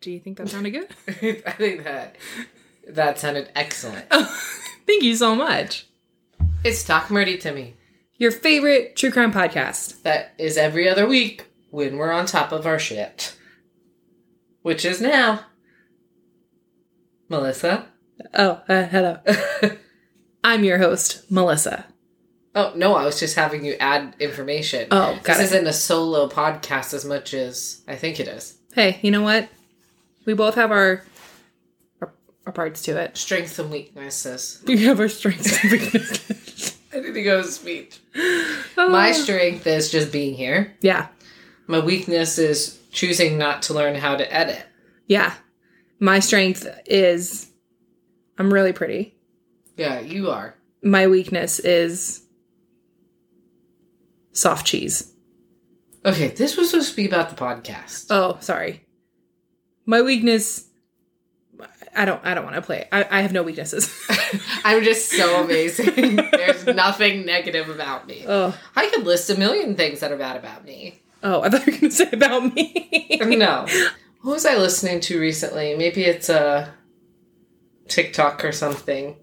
Do you think that sounded good? I think that sounded excellent. Thank you so much. It's Talk Murdy to Me. Your favorite true crime podcast. That is every other week when we're on top of our shit. Which is now. Melissa. Oh, hello. I'm your host, Melissa. Oh, no, I was just having you add information. Oh, got it. This isn't a solo podcast as much as I think it is. Hey, you know what? We both have our parts to it. Strengths and weaknesses. We have our strengths and weaknesses. I need to go to speech. My strength is just being here. Yeah. My weakness is choosing not to learn how to edit. Yeah. My strength is I'm really pretty. Yeah, you are. My weakness is soft cheese. Okay, this was supposed to be about the podcast. Oh, sorry. My weakness, I don't want to play. I have no weaknesses. I'm just so amazing. There's nothing negative about me. Oh. I could list a million things that are bad about me. Oh, I thought you were going to say about me. No. What was I listening to recently? Maybe it's a TikTok or something.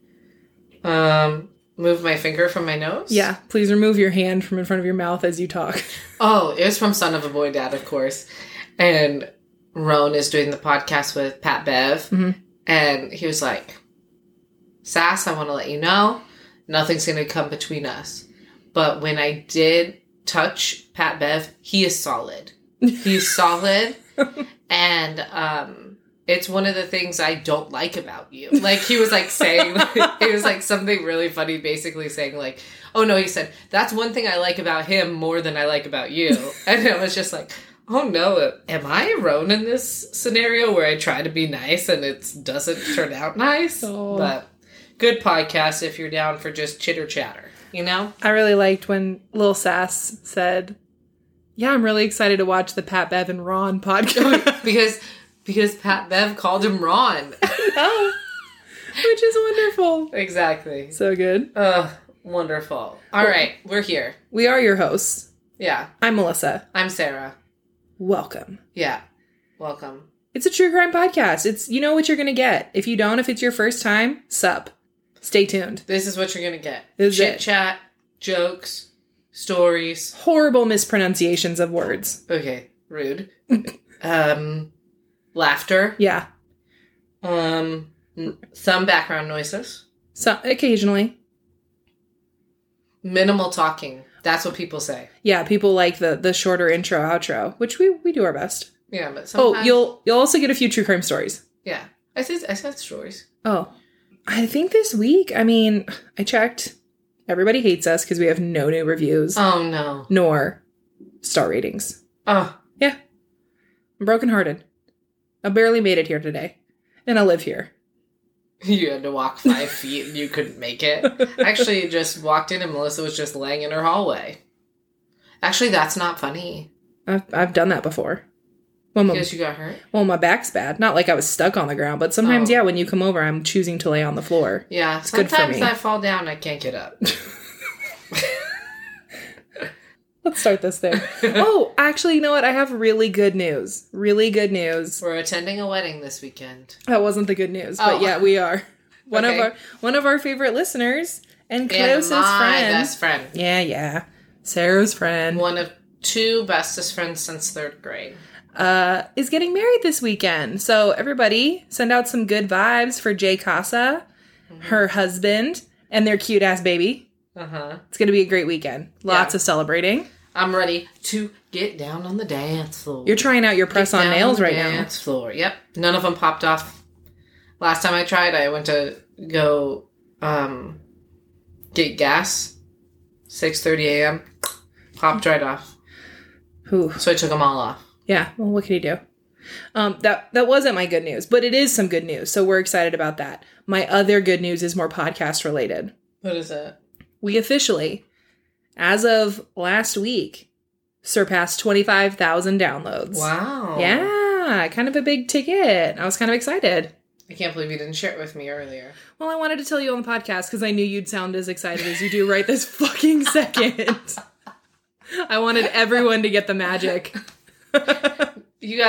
Move my finger from my nose? Yeah, please remove your hand from in front of your mouth as you talk. Oh, it was from Son of a Boy Dad, of course. And Roan is doing the podcast with Pat Bev. Mm-hmm. And he was like, Sass, I want to let you know, nothing's going to come between us. But when I did touch Pat Bev, he is solid. He's solid. And it's one of the things I don't like about you. Like, he was like saying, it was like something really funny, basically saying like, oh no, he said, that's one thing I like about him more than I like about you. And it was just like, oh no, am I Roan in this scenario where I try to be nice and it doesn't turn out nice? Oh. But good podcast if you're down for just chitter chatter, you know? I really liked when Lil Sass said, yeah, I'm really excited to watch the Pat Bev and Ron podcast. Because Pat Bev called him Ron. Oh, which is wonderful. Exactly. So good. Wonderful. All right, we're here. We are your hosts. Yeah. I'm Melissa. I'm Sarah. Welcome. Yeah. Welcome. It's a true crime podcast. You know what you're going to get. If you don't, if it's your first time, sup. Stay tuned. This is what you're going to get. Chit chat, jokes, stories. Horrible mispronunciations of words. Okay. Rude. Laughter. Yeah. Some background noises. So occasionally. Minimal talking. That's what people say. Yeah, people like the shorter intro, outro, which we do our best. Yeah, but sometimes... Oh, you'll also get a few true crime stories. Yeah. I said stories. Oh. I think this week, I checked. Everybody hates us because we have no new reviews. Oh, no. Nor star ratings. Oh. Yeah. I'm brokenhearted. I barely made it here today. And I live here. You had to walk 5 feet and you couldn't make it. Actually, you just walked in and Melissa was just laying in her hallway. Actually, that's not funny. I've done that before. Because you got hurt? Well, my back's bad. Not like I was stuck on the ground, but sometimes, yeah, when you come over, I'm choosing to lay on the floor. Yeah, it's good for me. Sometimes I fall down and I can't get up. Let's start this thing. Oh, actually, you know what? I have really good news. Really good news. We're attending a wedding this weekend. That wasn't the good news, but yeah, we are. One of our favorite listeners and closest friend. Best friend. Yeah. Sarah's friend. One of 2 bestest friends since 3rd grade. Is getting married this weekend. So everybody send out some good vibes for Jay Casa, her husband, and their cute ass baby. Uh-huh. It's going to be a great weekend. Lots of celebrating. I'm ready to get down on the dance floor. You're trying out your press-on nails right now. Dance floor. Yep. None of them popped off. Last time I tried, I went to go get gas. 6:30 a.m. Popped right off. Ooh. So I took them all off. Yeah. Well, what can you do? That wasn't my good news, but it is some good news. So we're excited about that. My other good news is more podcast related. What is it? We officially, as of last week, surpassed 25,000 downloads. Wow. Yeah, kind of a big ticket. I was kind of excited. I can't believe you didn't share it with me earlier. Well, I wanted to tell you on the podcast because I knew you'd sound as excited as you do right this fucking second. I wanted everyone to get the magic. You guys,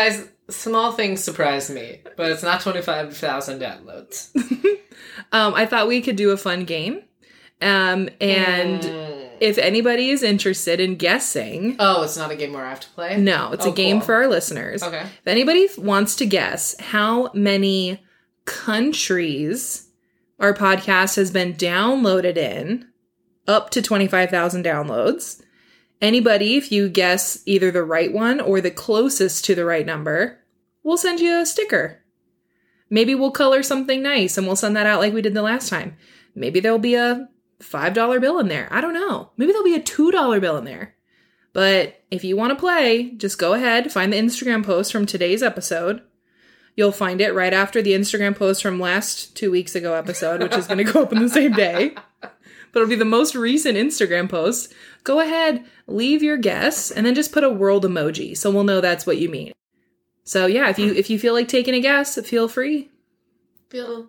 Small things surprise me, but it's not 25,000 downloads. I thought we could do a fun game. And if anybody is interested in guessing... Oh, it's not a game where I have to play? No, it's a game for our listeners. Okay. If anybody wants to guess how many countries our podcast has been downloaded in, up to 25,000 downloads, anybody, if you guess either the right one or the closest to the right number, we'll send you a sticker. Maybe we'll color something nice and we'll send that out like we did the last time. Maybe there'll be a $5 bill in there. I don't know. Maybe there'll be a $2 bill in there. But if you want to play, just go ahead, find the Instagram post from today's episode. You'll find it right after the Instagram post from last 2 weeks ago episode, which is going to go up in the same day. But it'll be the most recent Instagram post. Go ahead, leave your guess, and then just put a world emoji so we'll know that's what you mean. So yeah, if you feel like taking a guess, feel free. Feel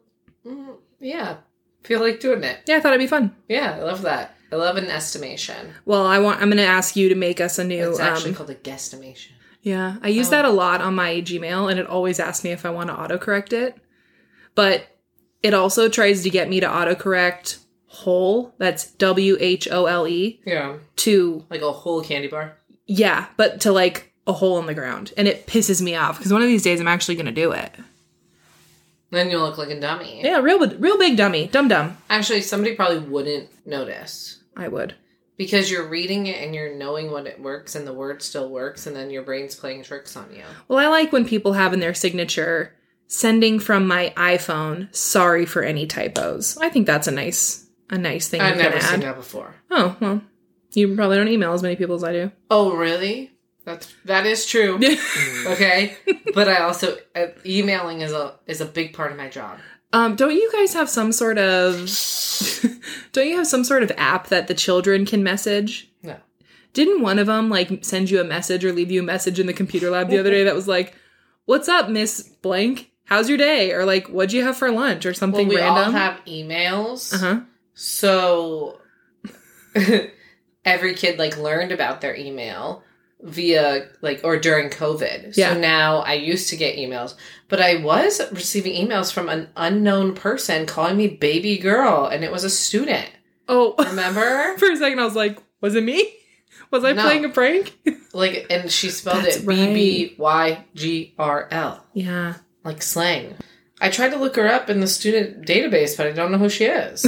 like doing it. Yeah, I thought it'd be fun. Yeah, I love that. I love an estimation. Well, I'm going to ask you to make us a new... It's actually called a guesstimation. Yeah, I use that a lot on my Gmail, and it always asks me if I want to autocorrect it. But it also tries to get me to autocorrect whole, that's WHOLE. Yeah. To... Like a whole candy bar? Yeah, but to like a hole in the ground. And it pisses me off, because one of these days I'm actually going to do it. Then you'll look like a dummy. Yeah, real big dummy. Dum-dum. Actually, somebody probably wouldn't notice. I would. Because you're reading it and you're knowing what it works and the word still works and then your brain's playing tricks on you. Well, I like when people have in their signature, sending from my iPhone, sorry for any typos. I think that's a nice thing I've never seen that before. Oh, well, you probably don't email as many people as I do. Oh, really? That is true. Okay? But I also, emailing is a big part of my job. Don't you guys have some sort of... don't you have some sort of app that the children can message? No. Didn't one of them, like, send you a message or leave you a message in the computer lab the other day that was like, what's up, Miss Blank? How's your day? Or, like, what'd you have for lunch? Or something random? We all have emails. Uh-huh. So, every kid, like, learned about their email via, like, or during COVID. Yeah. So now I used to get emails, but I was receiving emails from an unknown person calling me baby girl, and it was a student. Oh. Remember? For a second I was like, was it me? Was I playing a prank? Like, and she spelled That's it right. BBYGRL. Yeah. Like slang. I tried to look her up in the student database, but I don't know who she is.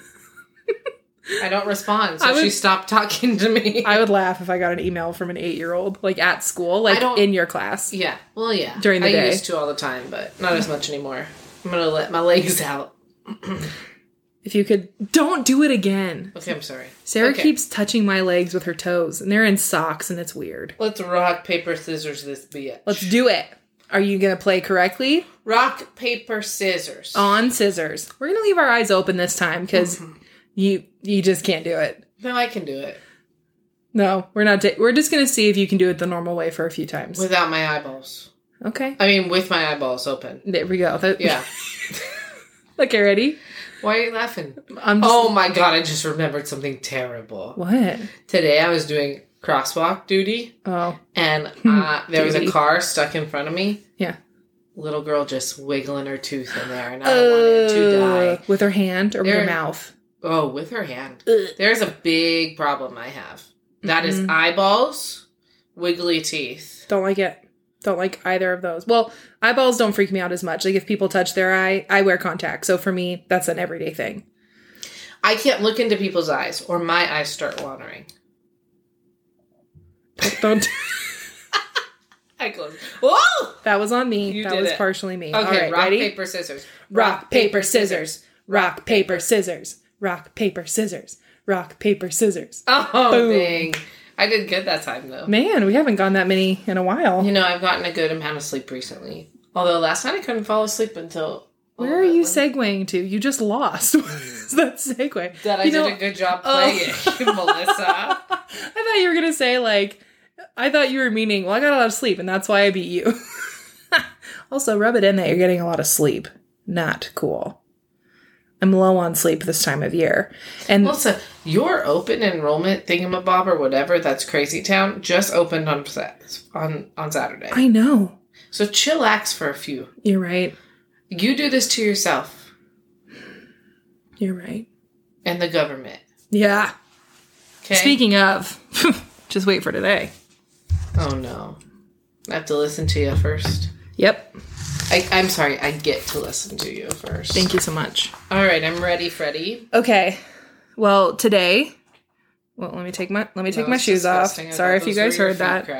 I don't respond, so she stopped talking to me. I would laugh if I got an email from an 8-year-old, like at school, like in your class. Yeah, well, yeah. During the day. I used to all the time, but not as much anymore. I'm going to let my legs out. If you could, don't do it again. Okay, I'm sorry. Sarah keeps touching my legs with her toes, and they're in socks, and it's weird. Let's rock, paper, scissors this bitch. Let's do it. Are you going to play correctly? Rock, paper, scissors. On scissors. We're going to leave our eyes open this time, because... You just can't do it. No, I can do it. No, we're not. We're just going to see if you can do it the normal way for a few times. Without my eyeballs. Okay. I mean, with my eyeballs open. There we go. Yeah. Okay, ready? Why are you laughing? Oh my god, I just remembered something terrible. What? Today I was doing crosswalk duty. Oh. And there was a car stuck in front of me. Yeah. Little girl just wiggling her tooth in there, and I wanted to die. With her hand or with her mouth? Oh, with her hand. There's a big problem I have. That is eyeballs, wiggly teeth. Don't like it. Don't like either of those. Well, eyeballs don't freak me out as much. Like, if people touch their eye, I wear contacts. So for me, that's an everyday thing. I can't look into people's eyes, or my eyes start watering. Don't... I closed. Whoa! That was on me. That was partially me. Okay, all right, rock, ready? paper, scissors. Rock, paper, scissors. Rock, paper, scissors. Rock, paper, scissors. Rock, paper, scissors. Oh, boom. Dang. I did good that time, though. Man, we haven't gotten that many in a while. You know, I've gotten a good amount of sleep recently. Although last night I couldn't fall asleep until... Where are you segueing to? You just lost. What is that segue? That I did a good job playing, Melissa. I thought you were going to say, like... I thought you were meaning, well, I got a lot of sleep, and that's why I beat you. Also, rub it in that you're getting a lot of sleep. Not cool. I'm low on sleep this time of year. And Melissa, your open enrollment thingamabob or whatever, that's Crazy Town, just opened on Saturday. I know. So chillax for a few. You're right. You do this to yourself. You're right. And the government. Yeah. Okay? Speaking of, just wait for today. Oh, no. I have to listen to you first. Yep. I'm sorry. I get to listen to you first. Thank you so much. All right. I'm ready, Freddie. Okay. Well, today... Well, let me take my shoes off. Sorry if you guys heard that.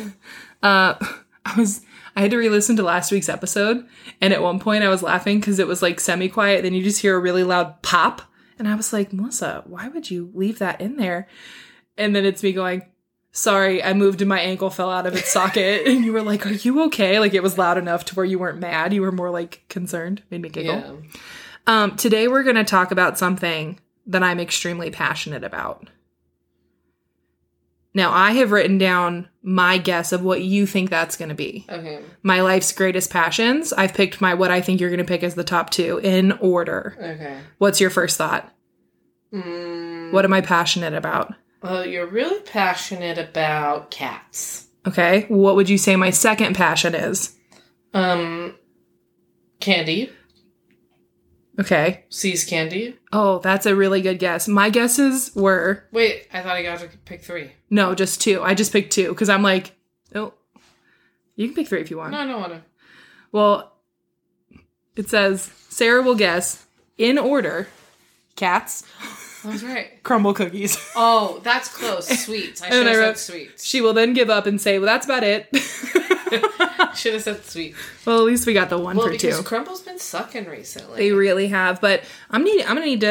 I had to re-listen to last week's episode, and at one point I was laughing because it was like semi-quiet, then you just hear a really loud pop, and I was like, Melissa, why would you leave that in there? And then it's me going, sorry, I moved and my ankle fell out of its socket, and you were like, are you okay? Like, it was loud enough to where you weren't mad, you were more like concerned. Made me giggle. Yeah. Today we're going to talk about something that I'm extremely passionate about. Now, I have written down my guess of what you think that's going to be. Okay. My life's greatest passions. I've picked what I think you're going to pick as the top two in order. Okay. What's your first thought? What am I passionate about? Well, you're really passionate about cats. Okay. What would you say my second passion is? Candy. Okay. See's candy. Oh, that's a really good guess. My guesses were... Wait, I thought I got to pick 3. No, just 2. I just picked 2 because I'm like, oh, you can pick 3 if you want. No, I don't want to. Well, it says, Sarah will guess, in order, cats. That's right. Crumble cookies. Oh, that's close. Sweets. I should have said sweets. She will then give up and say, well, that's about it. Should have said sweet. Well, at least we got the one for 2. Because Crumble's been sucking recently. They really have, but I'm gonna need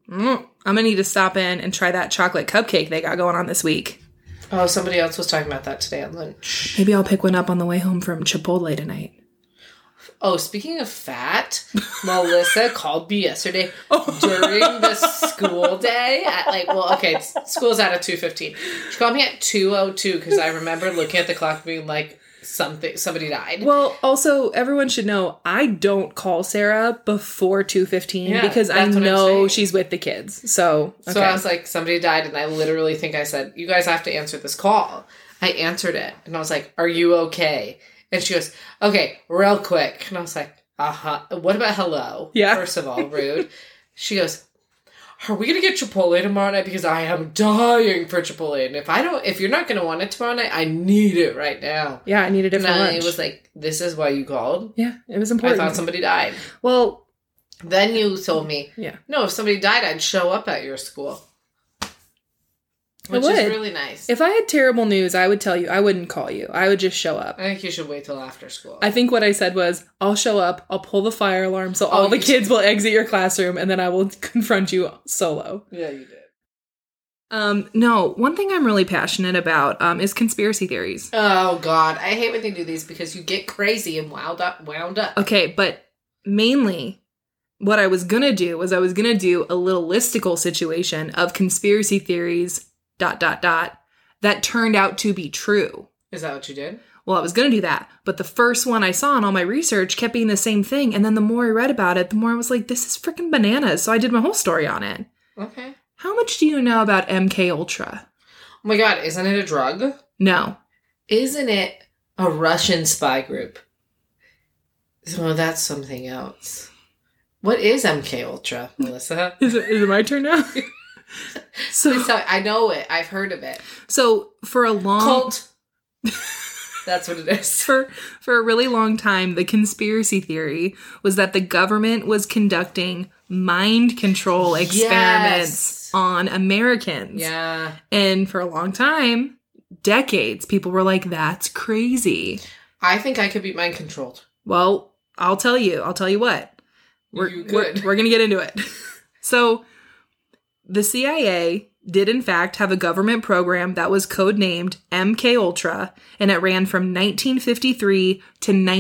to stop in and try that chocolate cupcake they got going on this week. Oh, somebody else was talking about that today at lunch. Maybe I'll pick one up on the way home from Chipotle tonight. Oh, speaking of fat, Melissa called me yesterday during the school day at school's out at 2:15. She called me at 2:02 because I remember looking at the clock being like, somebody died. Well, also, everyone should know I don't call Sarah before 2:15 because I know she's with the kids. So I was like, somebody died, and I literally think I said, you guys have to answer this call. I answered it, and I was like, are you okay? And she goes, okay, real quick. And I was like, what about hello? Yeah. First of all, rude. She goes, are we going to get Chipotle tomorrow night? Because I am dying for Chipotle. And if you're not going to want it tomorrow night, I need it right now. Yeah, I needed it for lunch. And I was like, this is why you called? Yeah, it was important. I thought somebody died. Well. Then you told me, no, if somebody died, I'd show up at your school. Which is really nice. If I had terrible news, I would tell you. I wouldn't call you. I would just show up. I think you should wait till after school. I think what I said was, I'll show up, I'll pull the fire alarm so all the kids will exit your classroom, and then I will confront you solo. Yeah, you did. No, one thing I'm really passionate about is conspiracy theories. Oh, God. I hate when they do these because you get crazy and wound up. Okay, but mainly... what I was going to do was I was going to do a little listicle situation of conspiracy theories... that turned out to be true. Is that what you did? Well, I was going to do that. But the first one I saw in all my research kept being the same thing. And then the more I read about it, the more I was like, this is freaking bananas. So I did my whole story on it. Okay. How much do you know about MK Ultra? Oh my God, isn't it a drug? No. Isn't it a Russian spy group? So that's something else. What is MK Ultra, Melissa? Is it my turn now? So I know it. I've heard of it. So for a long cult. That's what it is. For a really long time, the conspiracy theory was that the government was conducting mind control experiments on Americans. Yeah. And for a long time, decades, people were like, that's crazy. I think I could be mind controlled. Well, I'll tell you what. We're going to get into it. So the CIA did in fact have a government program that was codenamed MK Ultra, and it ran from 1953 to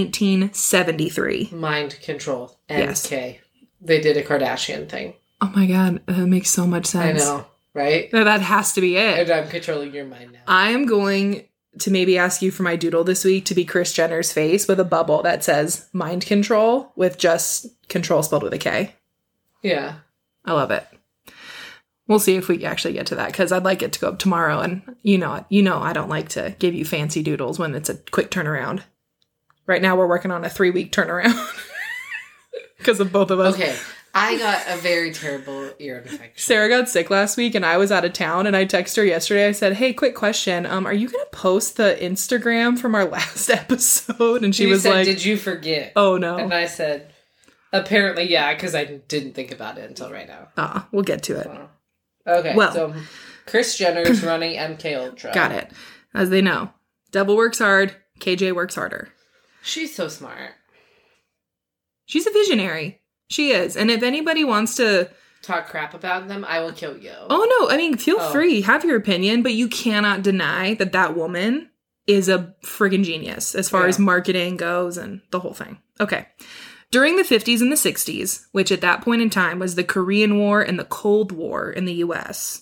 1973. Mind control. MK. Yes. They did a Kardashian thing. Oh my God, that makes so much sense. I know, right? That has to be it. And I'm controlling your mind now. I am going to maybe ask you for my doodle this week to be Kris Jenner's face with a bubble that says mind control with just control spelled with a K. Yeah. I love it. We'll see if we actually get to that, because I'd like it to go up tomorrow, and you know I don't like to give you fancy doodles when it's a quick turnaround. Right now we're working on a 3-week turnaround because of both of us. Okay. I got a very terrible ear infection. Sarah got sick last week and I was out of town, and I texted her yesterday. I said, hey, quick question. Are you going to post the Instagram from our last episode? And she was said, like, did you forget? Oh, no. And I said, apparently, yeah, because I didn't think about it until right now. We'll get to it. Okay. Well, so Kris Jenner's running MK Ultra. Got it. As they know, devil works hard, KJ works harder. She's so smart. She's a visionary. She is. And if anybody wants to talk crap about them, I will kill you. Oh, no. I mean, feel free. Have your opinion. But you cannot deny that that woman is a friggin' genius as far as marketing goes and the whole thing. Okay. During the 50s and the 60s, which at that point in time was the Korean War and the Cold War in the U.S.,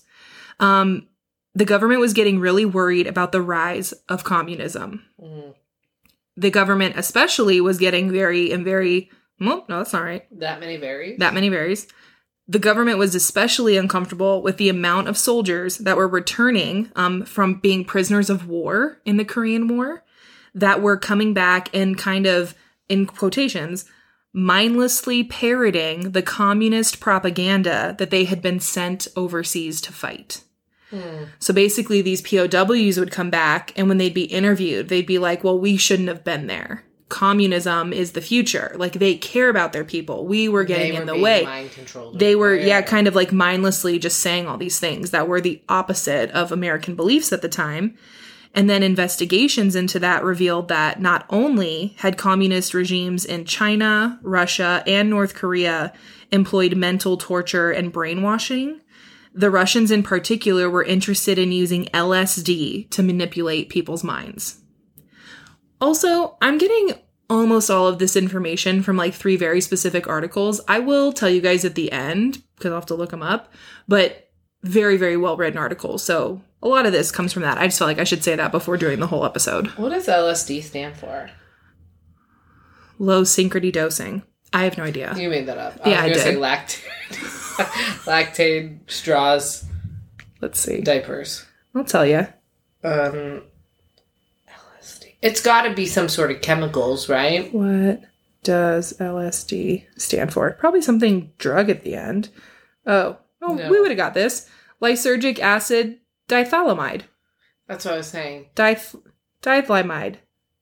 the government was getting really worried about the rise of communism. Mm. The government especially was getting very... Well, no, that's not right. That many varies? That many varies. The government was especially uncomfortable with the amount of soldiers that were returning from being prisoners of war in the Korean War that were coming back and kind of, in quotations, mindlessly parroting the communist propaganda that they had been sent overseas to fight. So basically these POWs would come back, and when they'd be interviewed, they'd be like, well, we shouldn't have been there. Communism is the future. Like, they care about their people. We were getting in the way. Mind controlled. They were, kind of like mindlessly just saying all these things that were the opposite of American beliefs at the time. And then investigations into that revealed that not only had communist regimes in China, Russia, and North Korea employed mental torture and brainwashing, the Russians in particular were interested in using LSD to manipulate people's minds. Also, I'm getting almost all of this information from like 3 very specific articles. I will tell you guys at the end, because I'll have to look them up, but very, very well-written articles. So a lot of this comes from that. I just felt like I should say that before doing the whole episode. What does LSD stand for? Low synchrony dosing. I have no idea. You made that up. Yeah, I did. Say lactate. Lactate, straws. Let's see. Diapers. I'll tell you. LSD. It's got to be some sort of chemicals, right? What does LSD stand for? Probably something drug at the end. No. We would have got this. Lysergic acid dithylamide. That's what I was saying. Dithylamide.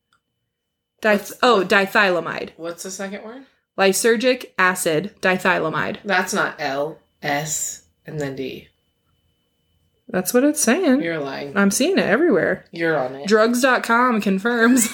Dithylamide. What's the second word? Lysergic acid dithylamide. That's not L, S, and then D. That's what it's saying. You're lying. I'm seeing it everywhere. You're on it. Drugs.com confirms.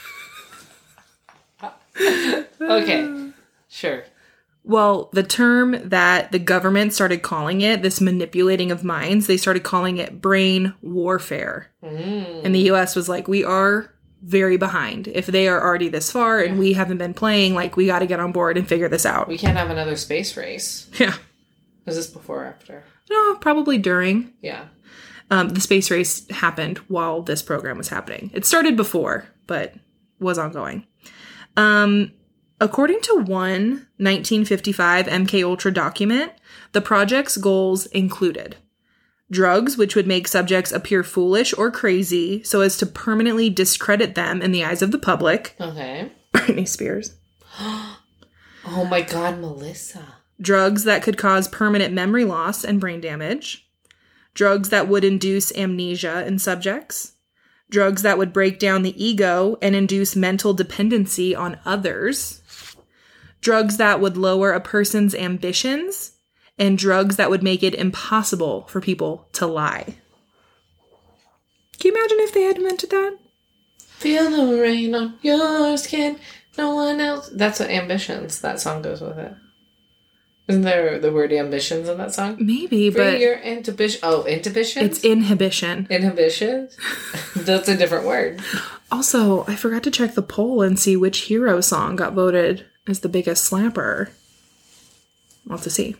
Okay. Sure. Well, the term that the government started calling it, this manipulating of minds, they started calling it brain warfare. And the U.S. was like, we are very behind. If they are already this far and we haven't been playing, like, we got to get on board and figure this out. We can't have another space race. Yeah. Was this before or after? No, probably during. Yeah. The space race happened while this program was happening. It started before, but was ongoing. According to one 1955 MKUltra document, the project's goals included drugs which would make subjects appear foolish or crazy so as to permanently discredit them in the eyes of the public. Okay. Britney Spears. Oh my God, Melissa. Drugs that could cause permanent memory loss and brain damage. Drugs that would induce amnesia in subjects. Drugs that would break down the ego and induce mental dependency on others. Drugs that would lower a person's ambitions. And drugs that would make it impossible for people to lie. Can you imagine if they had invented that? Feel the rain on your skin. No one else. That's what Ambitions. That song goes with it. Isn't there the word ambitions in that song? Maybe, Free but... your inhibition. Oh, inhibitions? It's inhibition. Inhibitions? That's a different word. Also, I forgot to check the poll and see which hero song got voted as the biggest slapper. I'll have to see.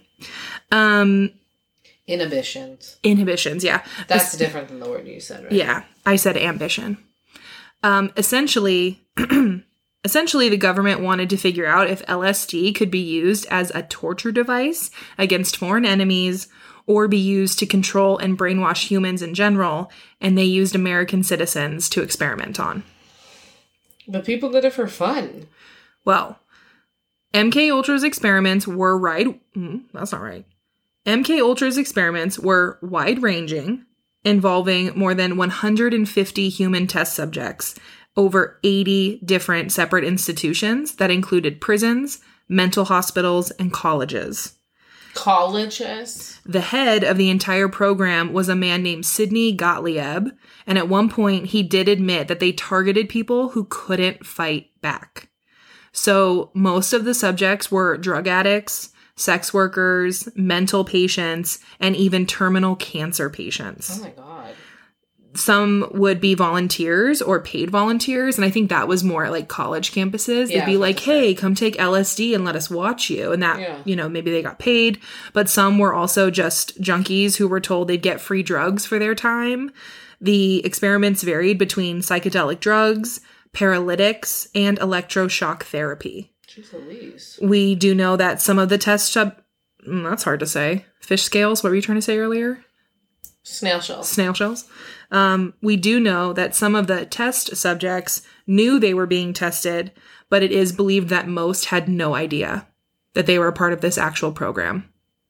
Inhibitions. Inhibitions, yeah. That's different than the word you said, right? Yeah, I said ambition. Essentially, the government wanted to figure out if LSD could be used as a torture device against foreign enemies or be used to control and brainwash humans in general, and they used American citizens to experiment on. But people did it for fun. Well, MK Ultra's experiments were that's not right. MK Ultra's experiments were wide-ranging, involving more than 150 human test subjects, over 80 different separate institutions that included prisons, mental hospitals, and colleges. Colleges? The head of the entire program was a man named Sidney Gottlieb, and at one point he did admit that they targeted people who couldn't fight back. So most of the subjects were drug addicts, sex workers, mental patients, and even terminal cancer patients. Oh my God. Some would be volunteers or paid volunteers, and I think that was more like college campuses. They'd be like, hey, come take LSD and let us watch you. And that, maybe they got paid. But some were also just junkies who were told they'd get free drugs for their time. The experiments varied between psychedelic drugs, paralytics, and electroshock therapy. Jeez Louise. We do know that some of the test that's hard to say. Fish scales, what were you trying to say earlier? Snail shells. Snail shells. We do know that some of the test subjects knew they were being tested, but it is believed that most had no idea that they were a part of this actual program.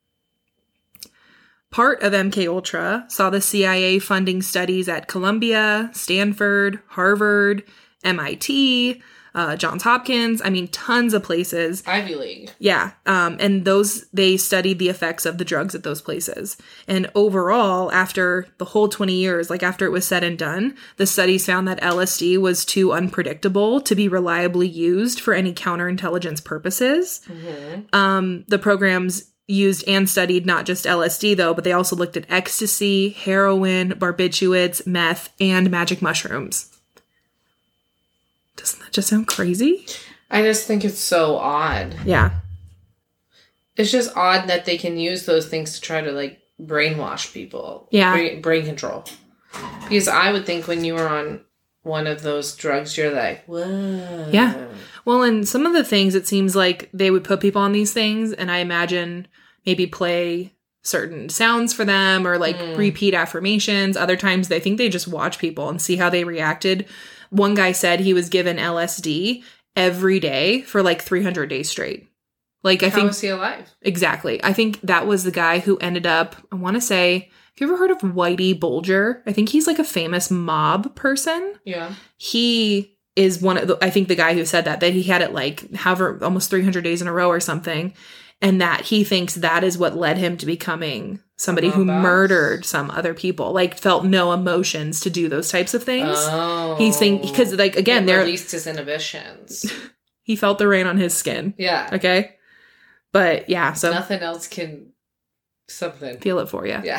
Part of MK Ultra saw the CIA funding studies at Columbia, Stanford, Harvard, MIT, Johns Hopkins, tons of places. Ivy League. Yeah. And they studied the effects of the drugs at those places. And overall, after the whole 20 years, after it was said and done, the studies found that LSD was too unpredictable to be reliably used for any counterintelligence purposes. Mm-hmm. The programs used and studied not just LSD, though, but they also looked at ecstasy, heroin, barbiturates, meth, and magic mushrooms. Doesn't that just sound crazy? I just think it's so odd. Yeah. It's just odd that they can use those things to try to, brainwash people. Yeah. Brain control. Because I would think when you were on one of those drugs, you're like, whoa. Yeah. Well, and some of the things, it seems like they would put people on these things, and I imagine maybe play certain sounds for them or, repeat affirmations. Other times, I think they just watch people and see how they reacted. One guy said he was given LSD every day for 300 days straight. How was he alive? Exactly. I think that was the guy who ended up, I want to say, have you ever heard of Whitey Bulger? I think he's a famous mob person. Yeah. He is the guy who said that he had it however, almost 300 days in a row or something. And that he thinks that is what led him to becoming somebody who murdered some other people, felt no emotions to do those types of things. Oh. He's saying, because again, they're released his inhibitions. He felt the rain on his skin. Yeah. Okay. But yeah, so nothing else can feel it for you. Yeah.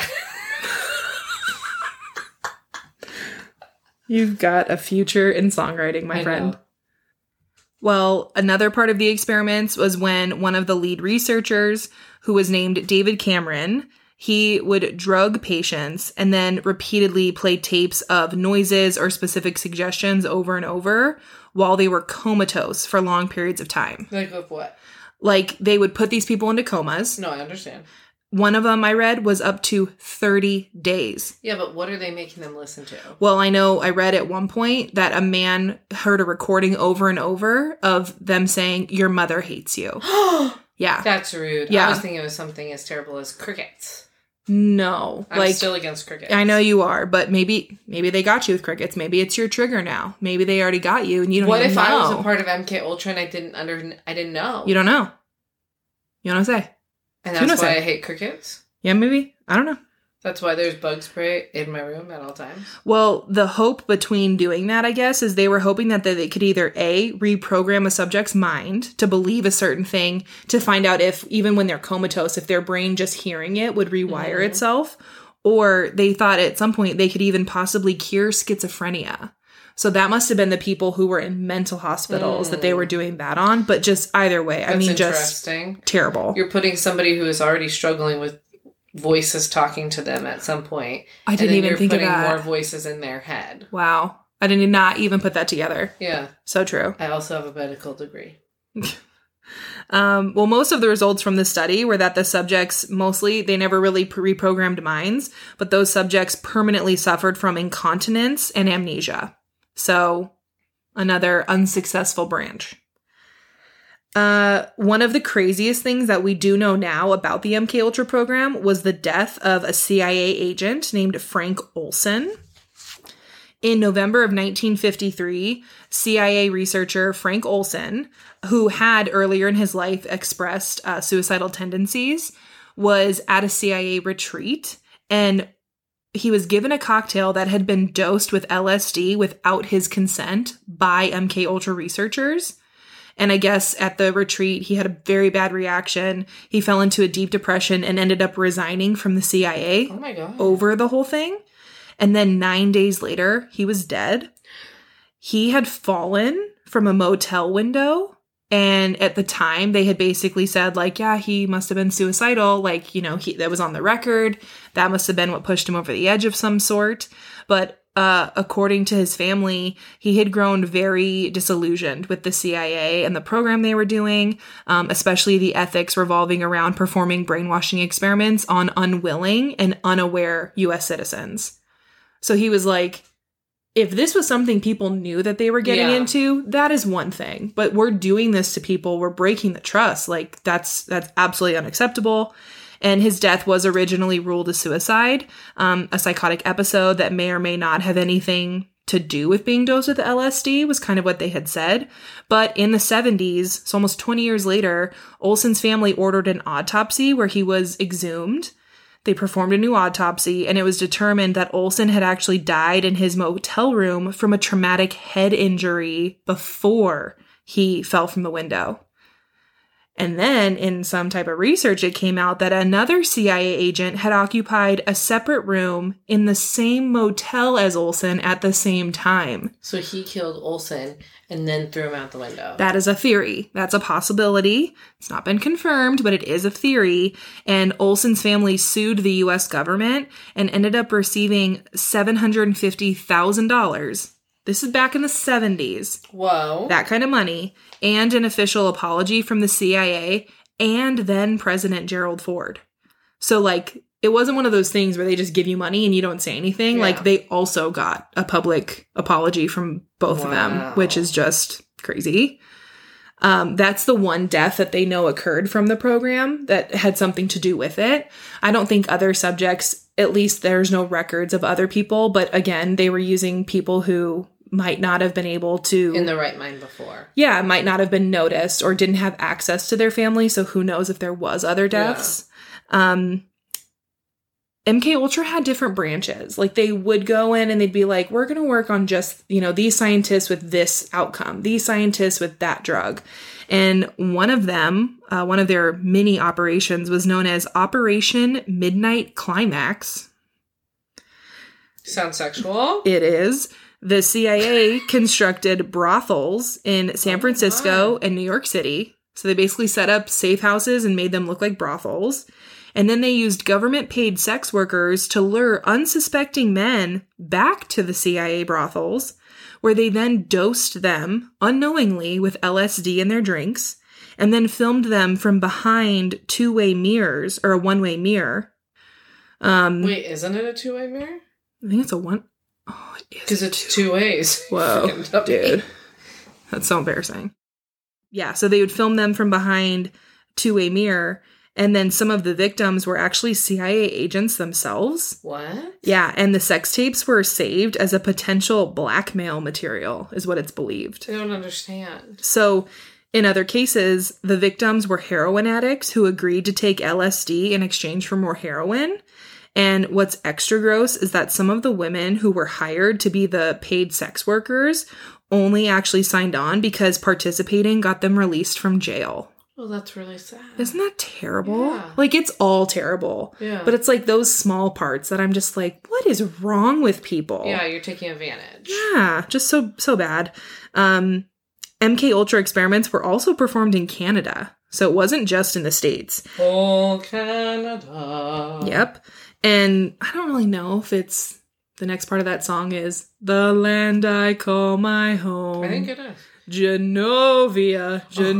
You've got a future in songwriting, my friend. Know. Well, another part of the experiments was when one of the lead researchers, who was named David Cameron, he would drug patients and then repeatedly play tapes of noises or specific suggestions over and over while they were comatose for long periods of time. Of what? They would put these people into comas. No, I understand. One of them I read was up to 30 days. Yeah, but what are they making them listen to? Well, I know I read at one point that a man heard a recording over and over of them saying, "Your mother hates you." Yeah. That's rude. Yeah. I was thinking it was something as terrible as crickets. No. I'm still against crickets. I know you are, but maybe they got you with crickets. Maybe it's your trigger now. Maybe they already got you and you don't even know. What if I was a part of MK Ultra and I didn't know? You don't know. You know what I'm saying? And that's why I hate crickets? Yeah, maybe. I don't know. That's why there's bug spray in my room at all times? Well, the hope between doing that, I guess, is they were hoping that they could either A, reprogram a subject's mind to believe a certain thing, to find out if, even when they're comatose, if their brain just hearing it would rewire itself, or they thought at some point they could even possibly cure schizophrenia. So that must have been the people who were in mental hospitals that they were doing that on. But just either way, just terrible. You're putting somebody who is already struggling with voices talking to them at some point. I didn't even think of that. You're putting more voices in their head. Wow. I did not even put that together. Yeah. So true. I also have a medical degree. Well, most of the results from the study were that the subjects, mostly, they never really reprogrammed minds, but those subjects permanently suffered from incontinence and amnesia. So, another unsuccessful branch. One of the craziest things that we do know now about the MKUltra program was the death of a CIA agent named Frank Olson. In November of 1953, CIA researcher Frank Olson, who had earlier in his life expressed suicidal tendencies, was at a CIA retreat, and he was given a cocktail that had been dosed with LSD without his consent by MKUltra researchers. And I guess at the retreat, he had a very bad reaction. He fell into a deep depression and ended up resigning from the CIA over the whole thing. And then 9 days later, he was dead. He had fallen from a motel window. And at the time, they had basically said, like, yeah, he must have been suicidal. Like, you know, that was on the record. That must have been what pushed him over the edge of some sort. But according to his family, he had grown very disillusioned with the CIA and the program they were doing, especially the ethics revolving around performing brainwashing experiments on unwilling and unaware U.S. citizens. So he was like, if this was something people knew that they were getting into, that is one thing. But we're doing this to people. We're breaking the trust. Like, that's absolutely unacceptable. And his death was originally ruled a suicide, a psychotic episode that may or may not have anything to do with being dosed with LSD was kind of what they had said. But in the 70s, so almost 20 years later, Olson's family ordered an autopsy where he was exhumed. They performed a new autopsy, and it was determined that Olson had actually died in his motel room from a traumatic head injury before he fell from the window. And then, in some type of research, it came out that another CIA agent had occupied a separate room in the same motel as Olson at the same time. So he killed Olson and then threw him out the window. That is a theory. That's a possibility. It's not been confirmed, but it is a theory. And Olson's family sued the U.S. government and ended up receiving $750,000. This is back in the 70s. Whoa. That kind of money. And an official apology from the CIA and then President Gerald Ford. So, like, it wasn't one of those things where they just give you money and you don't say anything. Yeah. Like, they also got a public apology from both of them, which is just crazy. That's the one death that they know occurred from the program that had something to do with it. I don't think other subjects, at least there's no records of other people. But again, they were using people who might not have been able to... in the right mind before. Yeah, might not have been noticed or didn't have access to their family. So who knows if there was other deaths. Yeah. MKUltra had different branches. Like, they would go in and they'd be like, we're going to work on just, you know, these scientists with this outcome, these scientists with that drug. And one of them, one of their mini operations was known as Operation Midnight Climax. Sounds sexual. It is. The CIA constructed brothels in San Francisco and New York City. So they basically set up safe houses and made them look like brothels. And then they used government-paid sex workers to lure unsuspecting men back to the CIA brothels, where they then dosed them unknowingly with LSD in their drinks, and then filmed them from behind two-way mirrors, or a one-way mirror. Wait, isn't it a two-way mirror? I think it's a one... Oh, it is. Because it's two ways. Whoa, dude. That's so embarrassing. Yeah, so they would film them from behind two-way mirror, and then some of the victims were actually CIA agents themselves. What? Yeah, and the sex tapes were saved as a potential blackmail material, is what it's believed. I don't understand. So, in other cases, the victims were heroin addicts who agreed to take LSD in exchange for more heroin. And what's extra gross is that some of the women who were hired to be the paid sex workers only actually signed on because participating got them released from jail. Well, that's really sad. Isn't that terrible? Yeah. Like, it's all terrible. Yeah. But it's like those small parts that I'm just like, what is wrong with people? Yeah, you're taking advantage. Yeah, just so bad. MKUltra experiments were also performed in Canada. So it wasn't just in the States. Oh, Canada. Yep. And I don't really know if it's... the next part of that song is The Land I Call My Home. I think it is. Genovia.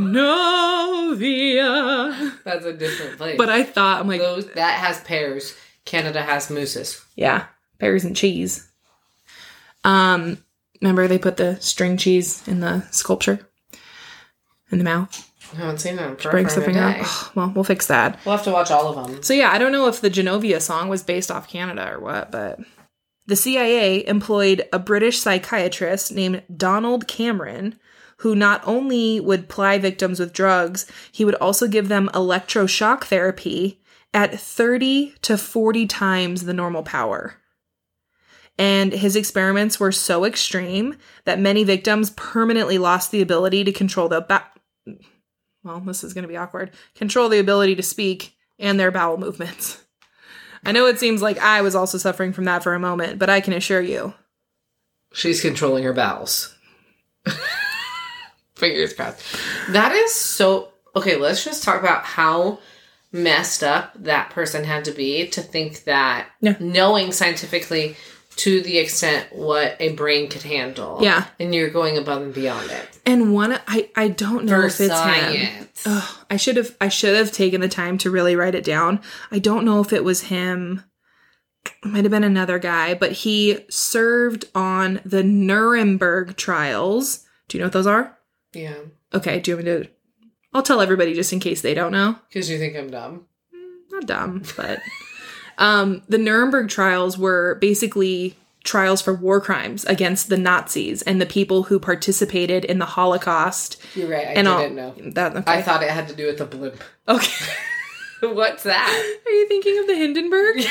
That's a different place. But I thought, I'm like... that has pears. Canada has mooses. Yeah. Pears and cheese. Remember they put the string cheese in the sculpture? In the mouth? I haven't seen that in Breaks the forever and a finger day. out. Oh, well, we'll fix that. We'll have to watch all of them. So yeah, I don't know if the Genovia song was based off Canada or what, but the CIA employed a British psychiatrist named Donald Cameron, who not only would ply victims with drugs, he would also give them electroshock therapy at 30 to 40 times the normal power. And his experiments were so extreme that many victims permanently lost the ability to control well, this is going to be awkward. Control the ability to speak and their bowel movements. I know it seems like I was also suffering from that for a moment, but I can assure you. She's controlling her bowels. Fingers crossed. That is so... Okay, let's just talk about how messed up that person had to be to think that knowing scientifically to the extent what a brain could handle. Yeah. And you're going above and beyond it. And I don't know For if it's science. him. Ugh, I should have taken the time to really write it down. I don't know if it was him. It might have been another guy, but he served on the Nuremberg trials. Do you know what those are? Yeah. Okay, do you want me to... I'll tell everybody just in case they don't know. Because you think I'm dumb. Not dumb, but... the Nuremberg trials were basically trials for war crimes against the Nazis and the people who participated in the Holocaust. You're right. I didn't know. That, okay. I thought it had to do with the blimp. Okay. What's that? Are you thinking of the Hindenburg?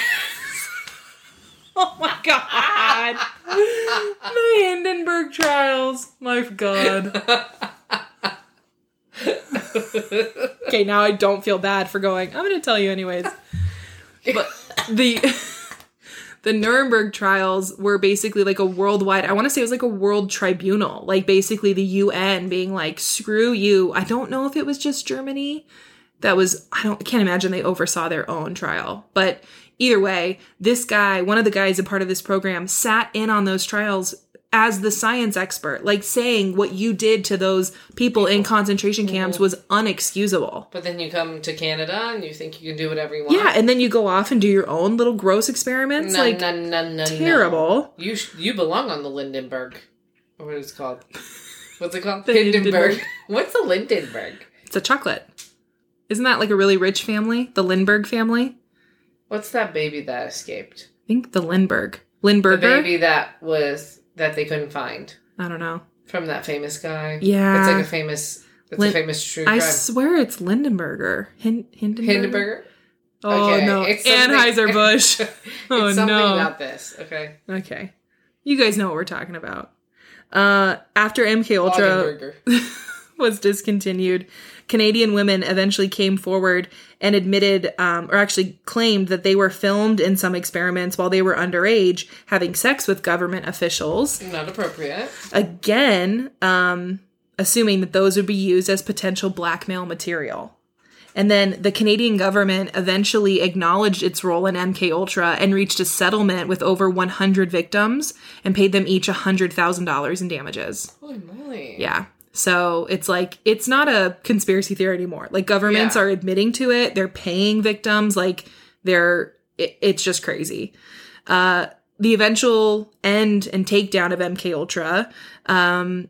Oh my God. The Hindenburg trials. My God. Okay, now I don't feel bad for going. I'm going to tell you anyways. But the Nuremberg trials were basically like a worldwide, I want to say it was like a world tribunal, like basically the UN being like, screw you. I don't know if it was just Germany. That was, I can't imagine they oversaw their own trial. But either way, this guy, one of the guys a part of this program, sat in on those trials as the science expert, like saying what you did to those people in concentration camps was unexcusable. But then you come to Canada and you think you can do whatever you want. Yeah, and then you go off and do your own little gross experiments. No, terrible. No. You belong on the Lindenberg. Or what is it called? What's it called? The Hindenburg. What's the Lindenberg? It's a chocolate. Isn't that like a really rich family? The Lindbergh family? What's that baby that escaped? I think the Lindbergh. Lindbergher? The baby that they couldn't find. I don't know. From that famous guy. Yeah. It's like a famous true crime. I swear it's Lindenberger. Hindenburger? Hindenburger? Oh, okay. no. It's Anheuser-Busch. Oh, it's something no. about this. Okay. Okay. You guys know what we're talking about. After MK Ultra was discontinued, Canadian women eventually came forward and admitted, or actually claimed that they were filmed in some experiments while they were underage, having sex with government officials. Not appropriate. Again, assuming that those would be used as potential blackmail material. And then the Canadian government eventually acknowledged its role in MK Ultra and reached a settlement with over 100 victims and paid them each $100,000 in damages. Holy moly. Yeah. So it's like, it's not a conspiracy theory anymore. Like governments are admitting to it. They're paying victims. Like it's just crazy. The eventual end and takedown of MK Ultra, in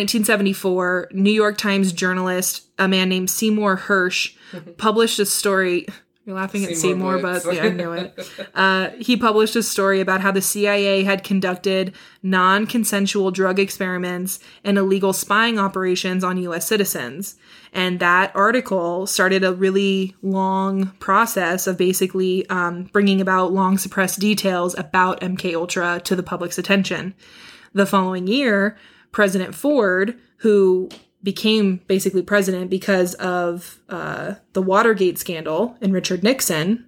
1974, New York Times journalist, a man named Seymour Hersh, published a story. You're laughing at Seymour, but yeah, I knew it. He published a story about how the CIA had conducted non-consensual drug experiments and illegal spying operations on U.S. citizens. And that article started a really long process of basically bringing about long suppressed details about MK Ultra to the public's attention. The following year, President Ford, who became basically president because of the Watergate scandal and Richard Nixon.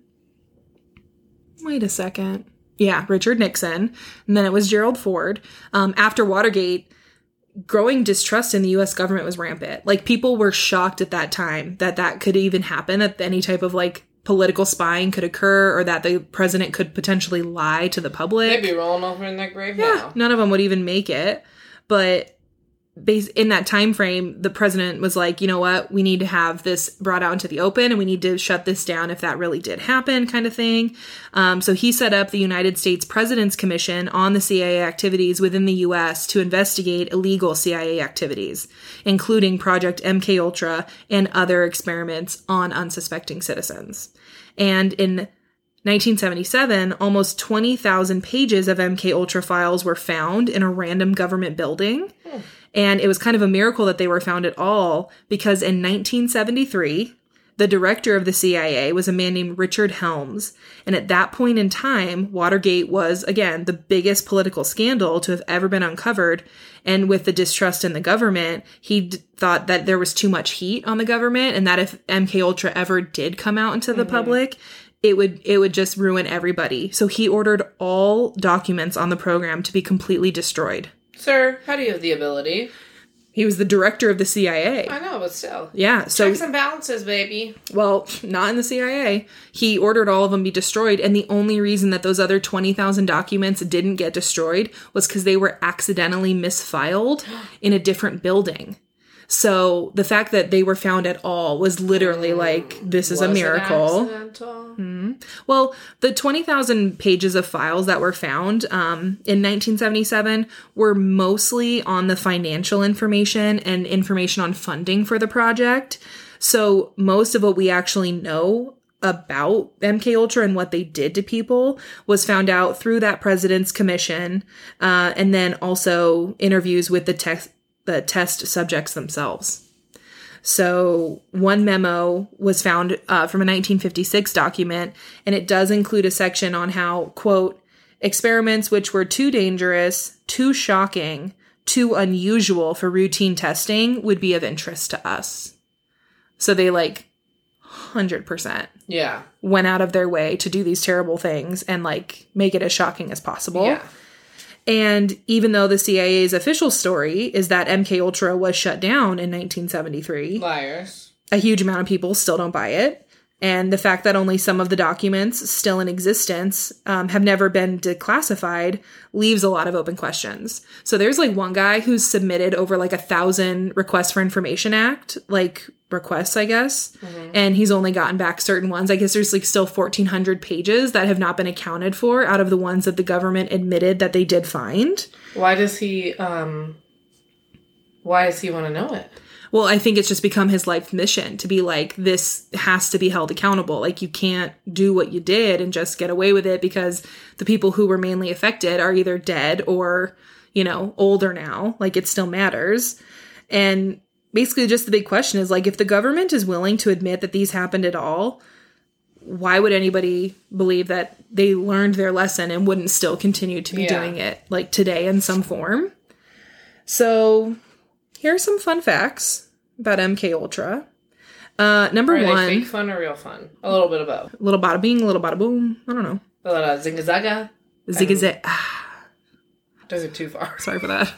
Wait a second. Yeah, Richard Nixon. And then it was Gerald Ford. After Watergate, growing distrust in the U.S. government was rampant. Like, people were shocked at that time that could even happen, that any type of, like, political spying could occur, or that the president could potentially lie to the public. They'd be rolling over in their grave now. None of them would even make it. But in that time frame, the president was like, you know what, we need to have this brought out into the open and we need to shut this down if that really did happen, kind of thing. So he set up the United States President's Commission on the CIA activities within the U.S. to investigate illegal CIA activities, including Project MKUltra and other experiments on unsuspecting citizens. And in 1977, almost 20,000 pages of MKUltra files were found in a random government building. And it was kind of a miracle that they were found at all, because in 1973, the director of the CIA was a man named Richard Helms. And at that point in time, Watergate was, again, the biggest political scandal to have ever been uncovered. And with the distrust in the government, he thought that there was too much heat on the government, and that if MKUltra ever did come out into the public, it would just ruin everybody. So he ordered all documents on the program to be completely destroyed. Sir, how do you have the ability? He was the director of the CIA. I know, but still. Yeah. So checks and balances, baby. Well, not in the CIA. He ordered all of them be destroyed. And the only reason that those other 20,000 documents didn't get destroyed was because they were accidentally misfiled in a different building. So the fact that they were found at all was literally like, this is a miracle. Well, the 20,000 pages of files that were found in 1977 were mostly on the financial information and information on funding for the project. So most of what we actually know about MKUltra and what they did to people was found out through that president's commission, and then also interviews with the test subjects themselves. So one memo was found from a 1956 document, and it does include a section on how, quote, experiments which were too dangerous, too shocking, too unusual for routine testing would be of interest to us. So they 100% went out of their way to do these terrible things and make it as shocking as possible. Yeah. And even though the CIA's official story is that MKUltra was shut down in 1973, liars, a huge amount of people still don't buy it. And the fact that only some of the documents still in existence have never been declassified leaves a lot of open questions. So there's one guy who's submitted over 1,000 Requests for Information Act, requests, I guess. And he's only gotten back certain ones. I guess there's still 1,400 pages that have not been accounted for out of the ones that the government admitted that they did find. Why does he want to know it? Well, I think it's just become his life mission to be this has to be held accountable. You can't do what you did and just get away with it because the people who were mainly affected are either dead or, older now. It still matters. And basically just the big question is if the government is willing to admit that these happened at all, why would anybody believe that they learned their lesson and wouldn't still continue to be doing it today in some form? So here are some fun facts about MKUltra. Number one. Are they fake fun or real fun? A little bit of both. A little bada bing, a little bada boom. I don't know. A little zing-a-zaga. Zig-a-zig. Those are too far. Sorry for that.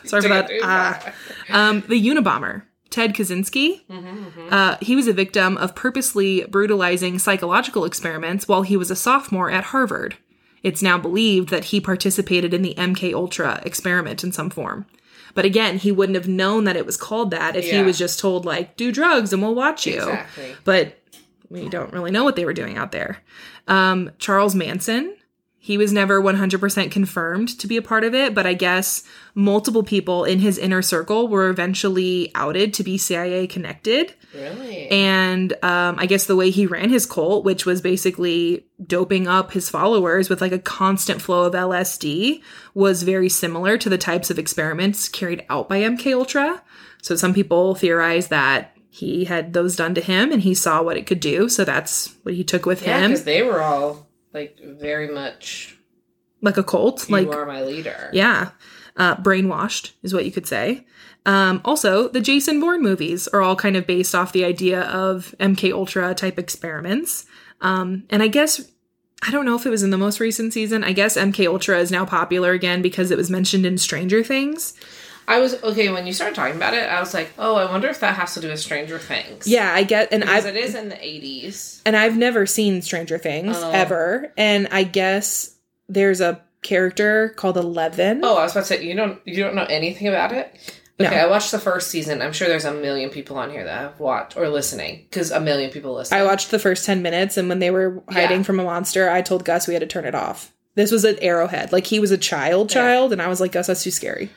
The Unabomber, Ted Kaczynski. He was a victim of purposely brutalizing psychological experiments while he was a sophomore at Harvard. It's now believed that he participated in the MKUltra experiment in some form. But again, he wouldn't have known that it was called that if he was just told, do drugs and we'll watch you. Exactly. But we don't really know what they were doing out there. Charles Manson, he was never 100% confirmed to be a part of it, but I guess multiple people in his inner circle were eventually outed to be CIA connected. Really? And I guess the way he ran his cult, which was basically doping up his followers with a constant flow of LSD, was very similar to the types of experiments carried out by MKUltra. So some people theorize that he had those done to him and he saw what it could do. So that's what he took with him. Because they were all very much like a cult. You are my leader. Yeah. Brainwashed is what you could say. Also, the Jason Bourne movies are all kind of based off the idea of MKUltra type experiments. And I guess, I don't know if it was in the most recent season. I guess MKUltra is now popular again because it was mentioned in Stranger Things. When you started talking about it, I was like, oh, I wonder if that has to do with Stranger Things. Yeah, I get, and because it is in the 80s. And I've never seen Stranger Things, ever. And I guess there's a character called Eleven. Oh, I was about to say, you don't know anything about it? No. Okay, I watched the first season. I'm sure there's a million people on here that have watched or listening, because a million people listen. I watched the first 10 minutes, and when they were hiding from a monster, I told Gus we had to turn it off. This was at Arrowhead. Like, he was a child, and I was like, Gus, that's too scary.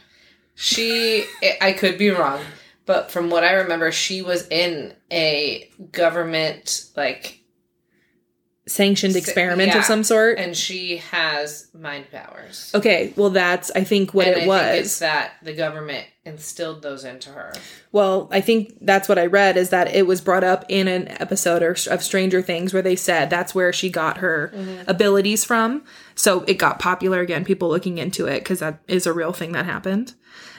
I could be wrong, but from what I remember, she was in a government, like, sanctioned experiment of some sort. And she has mind powers. Okay, well, that's, I think, what it was. I think it's that the government instilled those into her. Well, I think that's what I read, is that it was brought up in an episode of Stranger Things where they said that's where she got her abilities from. So it got popular again, people looking into it, because that is a real thing that happened.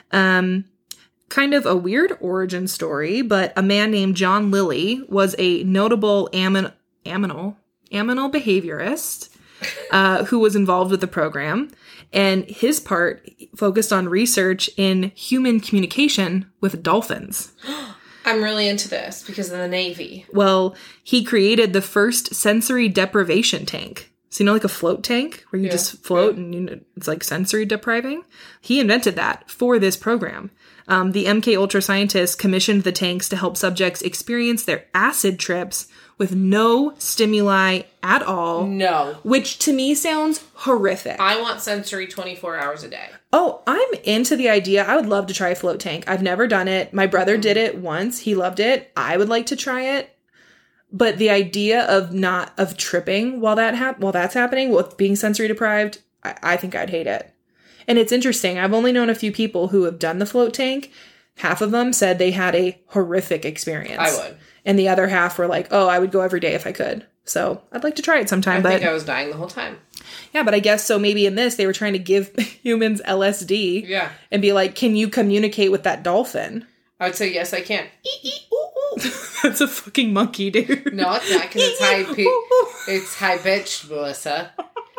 Kind of a weird origin story, but a man named John Lilly was a notable aminal behaviorist who was involved with the program, and his part focused on research in human communication with dolphins. I'm really into this because of the Navy. Well, he created the first sensory deprivation tank. So, like a float tank where you just float and it's like sensory depriving? He invented that for this program. The MK Ultra scientists commissioned the tanks to help subjects experience their acid trips with no stimuli at all. No. Which to me sounds horrific. I want sensory 24 hours a day. Oh, I'm into the idea. I would love to try a float tank. I've never done it. My brother did it once. He loved it. I would like to try it. But the idea of tripping while that's happening, with being sensory deprived, I think I'd hate it. And it's interesting. I've only known a few people who have done the float tank. Half of them said they had a horrific experience. I would. And the other half were like, oh, I would go every day if I could. So I'd like to try it sometime. I think I was dying the whole time. Yeah, but I guess so maybe in this, they were trying to give humans LSD. Yeah. And be like, can you communicate with that dolphin? I would say, yes, I can. That's a fucking monkey, dude. No, it's not, because it's high pitched, Melissa.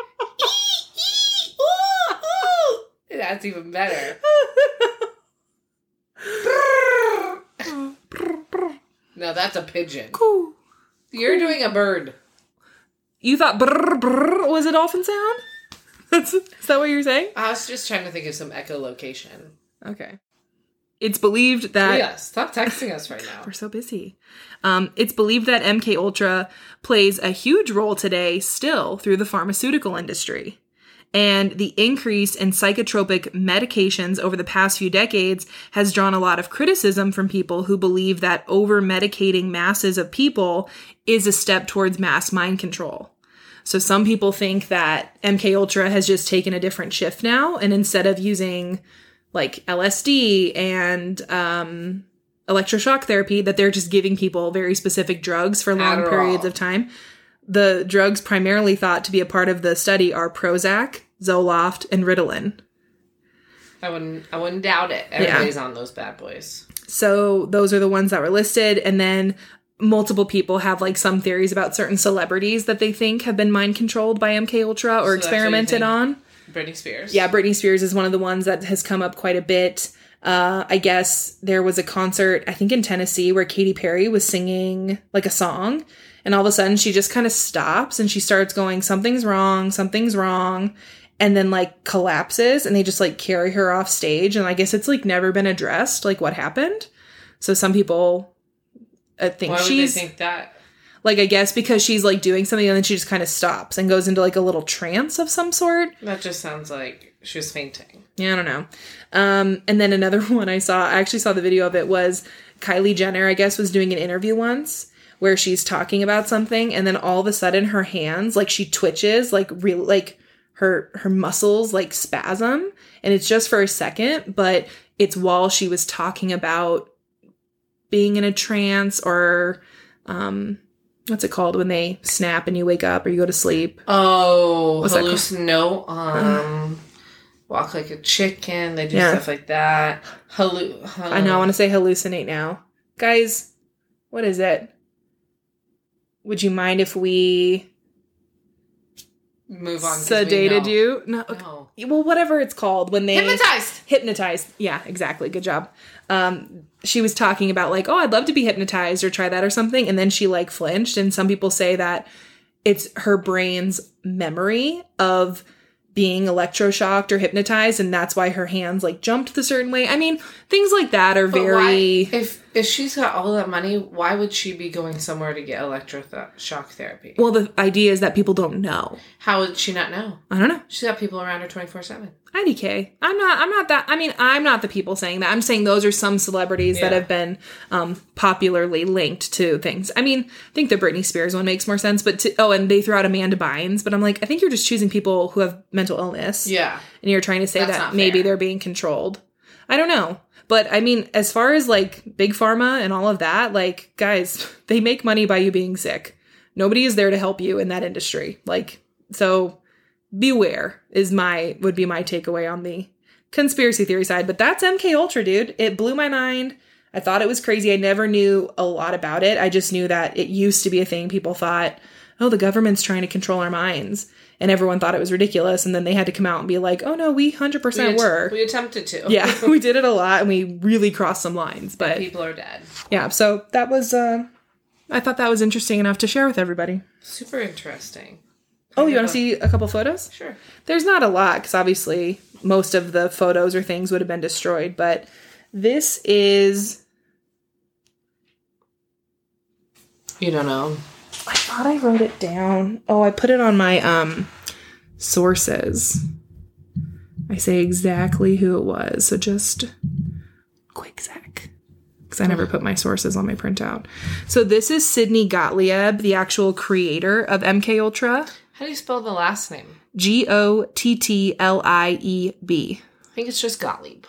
That's even better. No, that's a pigeon. You're doing a bird. You thought brr, brr was a dolphin sound? Is that what you're saying? I was just trying to think of some echolocation. Okay. It's believed that... Yeah, stop texting us right now. We're so busy. It's believed that MK Ultra plays a huge role today still through the pharmaceutical industry. And the increase in psychotropic medications over the past few decades has drawn a lot of criticism from people who believe that over-medicating masses of people is a step towards mass mind control. So some people think that MK Ultra has just taken a different shift now, and instead of using like LSD and electroshock therapy, that they're just giving people very specific drugs for long periods of time. The drugs primarily thought to be a part of the study are Prozac, Zoloft, and Ritalin. I wouldn't doubt it. Everybody's on those bad boys. So those are the ones that were listed. And then multiple people have like some theories about certain celebrities that they think have been mind controlled by MK Ultra or experimented on. Britney Spears. Yeah, Britney Spears is one of the ones that has come up quite a bit. I guess there was a concert, I think in Tennessee, where Katy Perry was singing like a song. And all of a sudden she just kind of stops and she starts going, something's wrong. And then like collapses, and they just like carry her off stage. And I guess it's like never been addressed, like what happened. So some people think Why would they think that? Like, I guess because she's like doing something and then she just kind of stops and goes into like a little trance of some sort. That just sounds like she was fainting. Yeah, I don't know. And then another one I actually saw the video of it, was Kylie Jenner, I guess, was doing an interview once where she's talking about something, and then all of a sudden her hands, like she twitches, like really, like her muscles like spasm, and it's just for a second, but it's while she was talking about being in a trance, or what's it called when they snap and you wake up or you go to sleep? Oh, walk like a chicken. They do stuff like that. I know, I want to say hallucinate now. Guys, what is it? Would you mind if we move on? Sedated you? No. Well, whatever it's called when they... Hypnotized. Yeah, exactly. Good job. She was talking about like, oh, I'd love to be hypnotized or try that or something. And then she like flinched. And some people say that it's her brain's memory of being electroshocked or hypnotized, and that's why her hands like jumped the certain way. I mean, things like that are very... If she's got all that money, why would she be going somewhere to get electroshock therapy? Well, the idea is that people don't know. How would she not know? I don't know. She's got people around her 24/7. IDK. I'm not that. I mean, I'm not the people saying that. I'm saying those are some celebrities that have been popularly linked to things. I mean, I think the Britney Spears one makes more sense. But and they throw out Amanda Bynes. But I'm like, I think you're just choosing people who have mental illness. Yeah. And you're trying to say that maybe they're being controlled. I don't know. But I mean, as far as like big pharma and all of that, like, guys, they make money by you being sick. Nobody is there to help you in that industry. Like, so beware would be my takeaway on the conspiracy theory side. But that's MK Ultra, dude. It blew my mind. I thought it was crazy. I never knew a lot about it. I just knew that it used to be a thing. People thought, oh, the government's trying to control our minds. And everyone thought it was ridiculous. And then they had to come out and be like, oh, no, we 100% were. We attempted to. Yeah, we did it a lot. And we really crossed some lines. But people are dead. Yeah, so that was, I thought that was interesting enough to share with everybody. Super interesting. Oh, you want to see a couple photos? Sure. There's not a lot, because obviously most of the photos or things would have been destroyed. But this is... You don't know. I thought I wrote it down. Oh, I put it on my sources. I say exactly who it was. So just quick sec. Because I never put my sources on my printout. So this is Sidney Gottlieb, the actual creator of MK Ultra. How do you spell the last name? Gottlieb. I think it's just Gottlieb.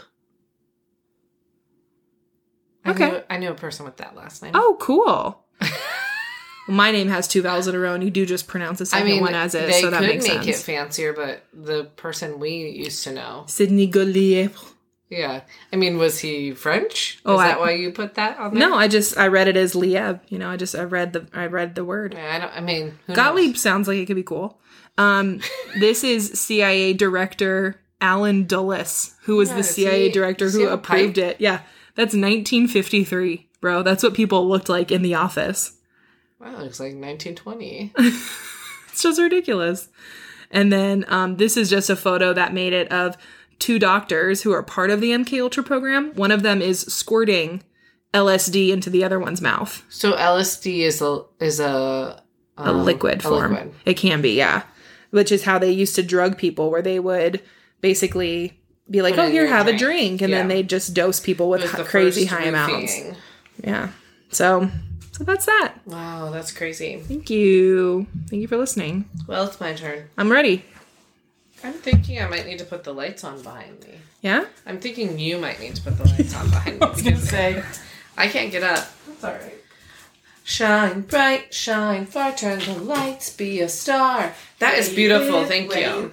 Okay. I knew a person with that last name. Oh, cool. My name has 2 vowels in a row, and you do just pronounce the second one as is, so that makes sense. They could make it fancier, but the person we used to know... Sidney Gottlieb. Yeah. I mean, was he French? Is that why you put that on there? No, I read it as Lieb. You know, I read the word. Yeah, who Gottlieb knows? sounds like it could be cool. This is CIA Director Alan Dulles, who was the CIA director who approved it. Yeah. That's 1953, bro. That's what people looked like in the office. Wow, it looks like 1920. It's just ridiculous. And then this is just a photo that made it of 2 doctors who are part of the MK Ultra program. One of them is squirting LSD into the other one's mouth. So LSD is a liquid form. Liquid. It can be, yeah. Which is how they used to drug people, where they would basically be like, oh, here, have a drink. And then they'd just dose people with crazy high amounts. Yeah. So that's that. Wow, that's crazy. Thank you. Thank you for listening. Well, it's my turn. I'm ready. I'm thinking I might need to put the lights on behind me. Yeah? I'm thinking you might need to put the lights on behind me. I was going to say. I can't get up. That's all right. Shine bright, shine far, turn the lights, be a star. That is beautiful. Thank you.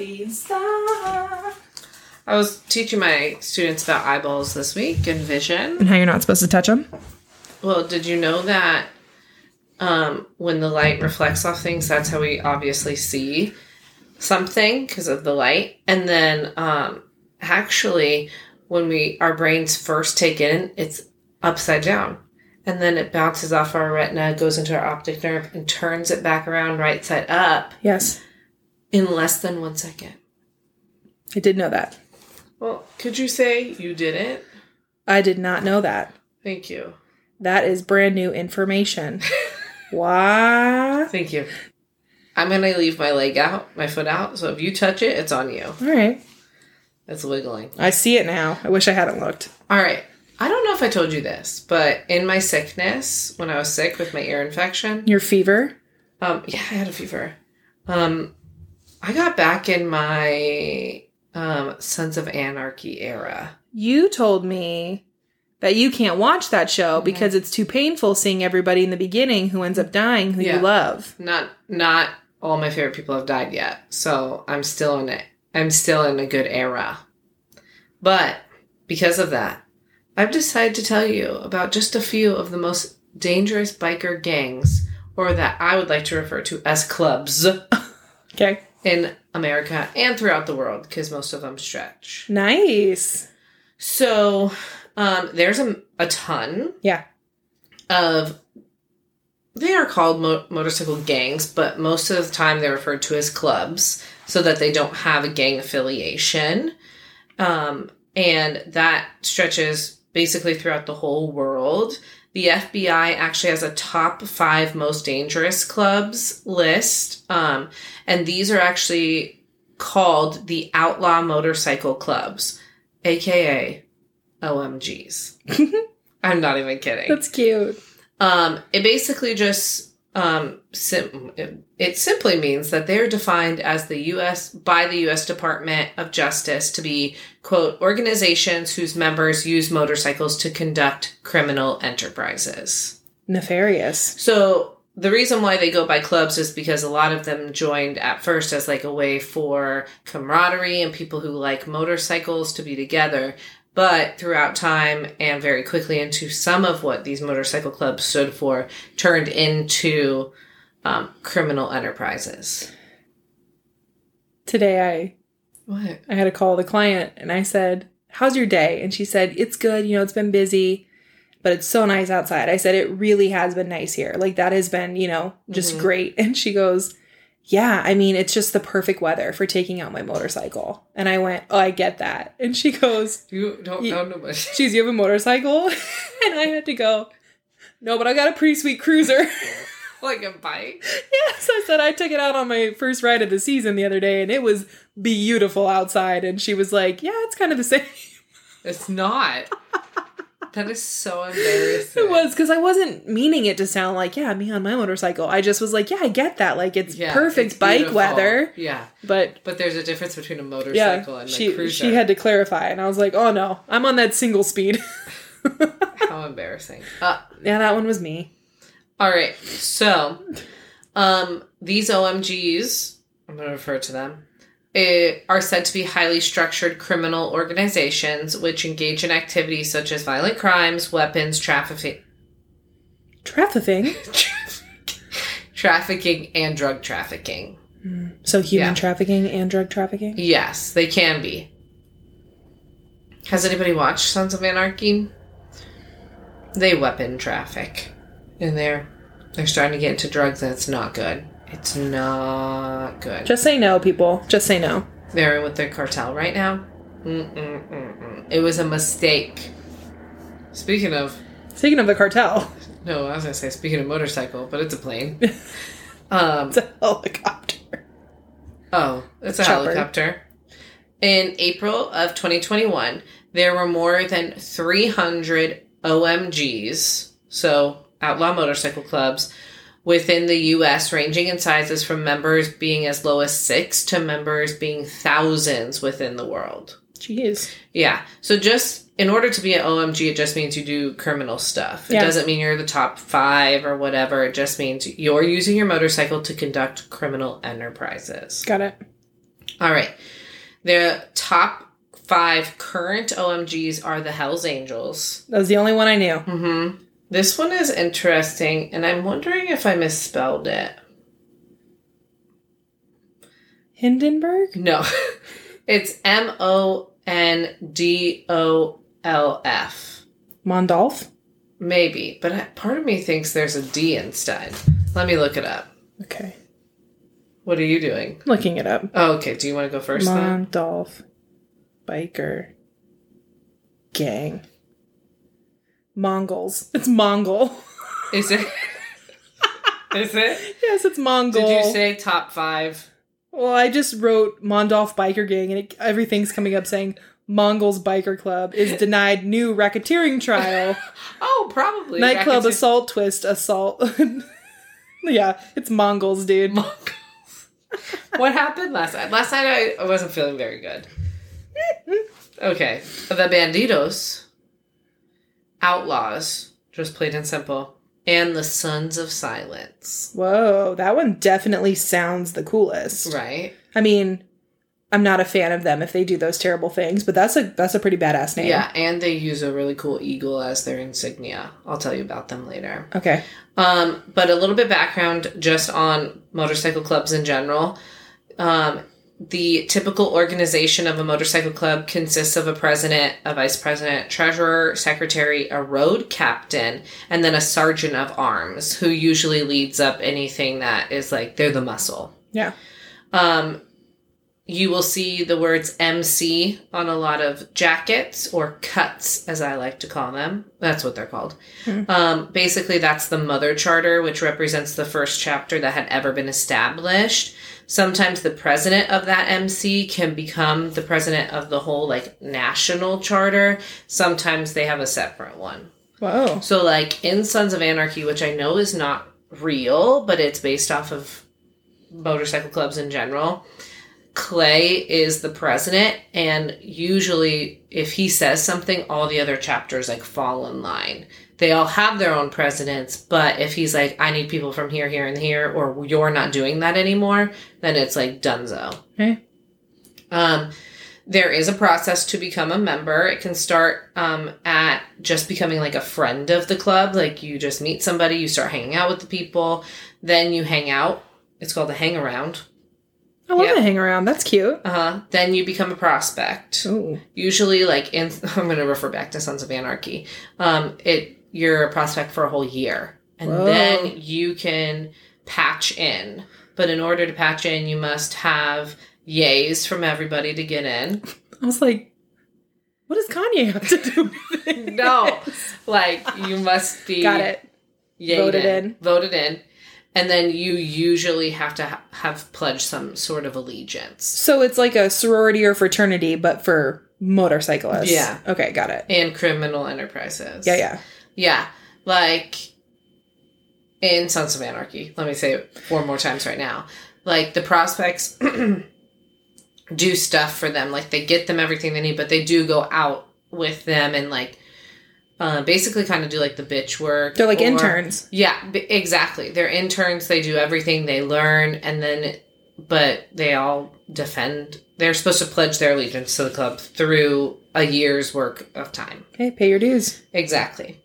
I was teaching my students about eyeballs this week and vision. And how you're not supposed to touch them? Well, did you know that when the light reflects off things, that's how we obviously see something because of the light. And then actually, when our brains first take in, it's upside down. And then it bounces off our retina, goes into our optic nerve, and turns it back around right side up. Yes. In less than 1 second. I did know that. Well, could you say you didn't? I did not know that. Thank you. That is brand new information. Wow. Thank you. I'm going to leave my foot out. So if you touch it, it's on you. All right. It's wiggling. I see it now. I wish I hadn't looked. All right. I don't know if I told you this, but in my sickness, when I was sick with my ear infection. Your fever? Yeah, I had a fever. I got back in my Sons of Anarchy era. You told me that you can't watch that show because it's too painful seeing everybody in the beginning who ends up dying who you love. Not all my favorite people have died yet, so I'm still in it. I'm still in a good era. But because of that, I've decided to tell you about just a few of the most dangerous biker gangs, or that I would like to refer to as clubs. Okay. In America and throughout the world, because most of them stretch. Nice. So, there's a ton. Yeah. They are called motorcycle gangs, but most of the time they're referred to as clubs. so that they don't have a gang affiliation. And that stretches basically throughout the whole world. The FBI actually has a top 5 most dangerous clubs list. And these are actually called the Outlaw Motorcycle Clubs, aka OMGs. I'm not even kidding. That's cute. It basically just it simply means that they're defined as by the U.S. Department of Justice to be, quote, organizations whose members use motorcycles to conduct criminal enterprises. Nefarious. So the reason why they go by clubs is because a lot of them joined at first as like a way for camaraderie and people who like motorcycles to be together. But throughout time and very quickly into some of what these motorcycle clubs stood for turned into criminal enterprises. Today What? I had to call the client and I said, how's your day? And she said, it's good. You know, it's been busy, but it's so nice outside. I said, it really has been nice here. Like that has been, you know, just great. And she goes, yeah, I mean, it's just the perfect weather for taking out my motorcycle. And I went, oh, I get that. And she goes, You don't know nobody. She's, you have a motorcycle? And I had to go, no, but I got a pretty sweet cruiser. Like a bike? Yes, I said I took it out on my first ride of the season the other day and it was beautiful outside. And she was like, yeah, it's kind of the same. It's not. That is so embarrassing. It was, because I wasn't meaning it to sound like, yeah, me on my motorcycle. I just was like, yeah, I get that. Like, it's perfect it's bike beautiful. weather. Yeah. But there's a difference between a motorcycle and a cruiser. She had to clarify. And I was like, oh, no, I'm on that single speed. How embarrassing. Yeah, that one was me. All right. So, these OMGs, I'm going to refer to them, are said to be highly structured criminal organizations which engage in activities such as violent crimes, weapons, trafficking, and drug trafficking. So human trafficking and drug trafficking? Yes, they can be. Has anybody watched Sons of Anarchy? They weapon traffic in there. They're starting to get into drugs and it's not good. It's not good. Just say no, people. Just say no. They're with their cartel right now. It was a mistake. Speaking of the cartel. No, I was going to say speaking of motorcycle, but it's a plane. It's a helicopter. Oh, it's a Chopper. helicopter. In April of 2021, there were more than 300 OMGs, so outlaw motorcycle clubs, within the U.S., ranging in sizes from members being as low as 6 to members being thousands within the world. Jeez. Yeah. So just in order to be an OMG, it just means you do criminal stuff. It doesn't mean you're the top 5 or whatever. It just means you're using your motorcycle to conduct criminal enterprises. Got it. All right. The top 5 current OMGs are the Hells Angels. That was the only one I knew. Mm-hmm. This one is interesting, and I'm wondering if I misspelled it. Hindenburg? No. It's MONDOLF. Mondolf? Maybe, but part of me thinks there's a D instead. Let me look it up. Okay. What are you doing? Looking it up. Oh, okay. Do you want to go first then? Mondolf. Biker. Gang. Mongols. It's Mongol. Is it? Is it? Yes, it's Mongol. Did you say top 5? Well, I just wrote Mondolf Biker Gang, and everything's coming up saying Mongols Biker Club is denied new racketeering trial. Oh, probably. Nightclub assault twist assault. Yeah, it's Mongols, dude. Mongols. What happened last night? Last night I wasn't feeling very good. Okay. The Bandidos, Outlaws, just plain and simple, and the Sons of Silence. Whoa, that one definitely sounds the coolest. Right? I mean, I'm not a fan of them if they do those terrible things, but that's a pretty badass name. Yeah, and they use a really cool eagle as their insignia. I'll tell you about them later. Okay. But a little bit background just on motorcycle clubs in general. The typical organization of a motorcycle club consists of a president, a vice president, treasurer, secretary, a road captain, and then a sergeant of arms who usually leads up anything that is like they're the muscle. Yeah. you will see the words MC on a lot of jackets, or cuts, as I like to call them. That's what they're called. Basically, that's the mother charter, which represents the first chapter that had ever been established. Sometimes the president of that MC can become the president of the whole, like, national charter. Sometimes they have a separate one. Whoa. So, like, in Sons of Anarchy, which I know is not real, but it's based off of motorcycle clubs in general, Clay is the president, and usually if he says something, all the other chapters, like, fall in line. They all have their own presidents, but if he's like, I need people from here, here, and here, or you're not doing that anymore, then it's like donezo. Okay. There is a process to become a member. It can start at just becoming like a friend of the club. Like, you just meet somebody, you start hanging out with the people, then you hang out. It's called a hang around. I love to hang around. That's cute. Then you become a prospect. Ooh. Usually, like, I'm going to refer back to Sons of Anarchy. You're a prospect for a whole year. And then you can patch in. But in order to patch in, you must have yays from everybody to get in. I was like, what does Kanye have to do with it? No. Like, you must be... Got it. Voted in. And then you usually have to have pledged some sort of allegiance. So it's like a sorority or fraternity, but for motorcyclists. Yeah. Okay, got it. And criminal enterprises. Yeah. Yeah. Like, in Sons of Anarchy, let me say it 4 more times right now. Like, the prospects do stuff for them. Like, they get them everything they need, but they do go out with them and, like, basically kind of do, like, the bitch work. They're like interns. Yeah, exactly. They're interns. They do everything. They learn, and then, but they all defend. They're supposed to pledge their allegiance to the club through a year's work of time. Okay, pay your dues. Exactly.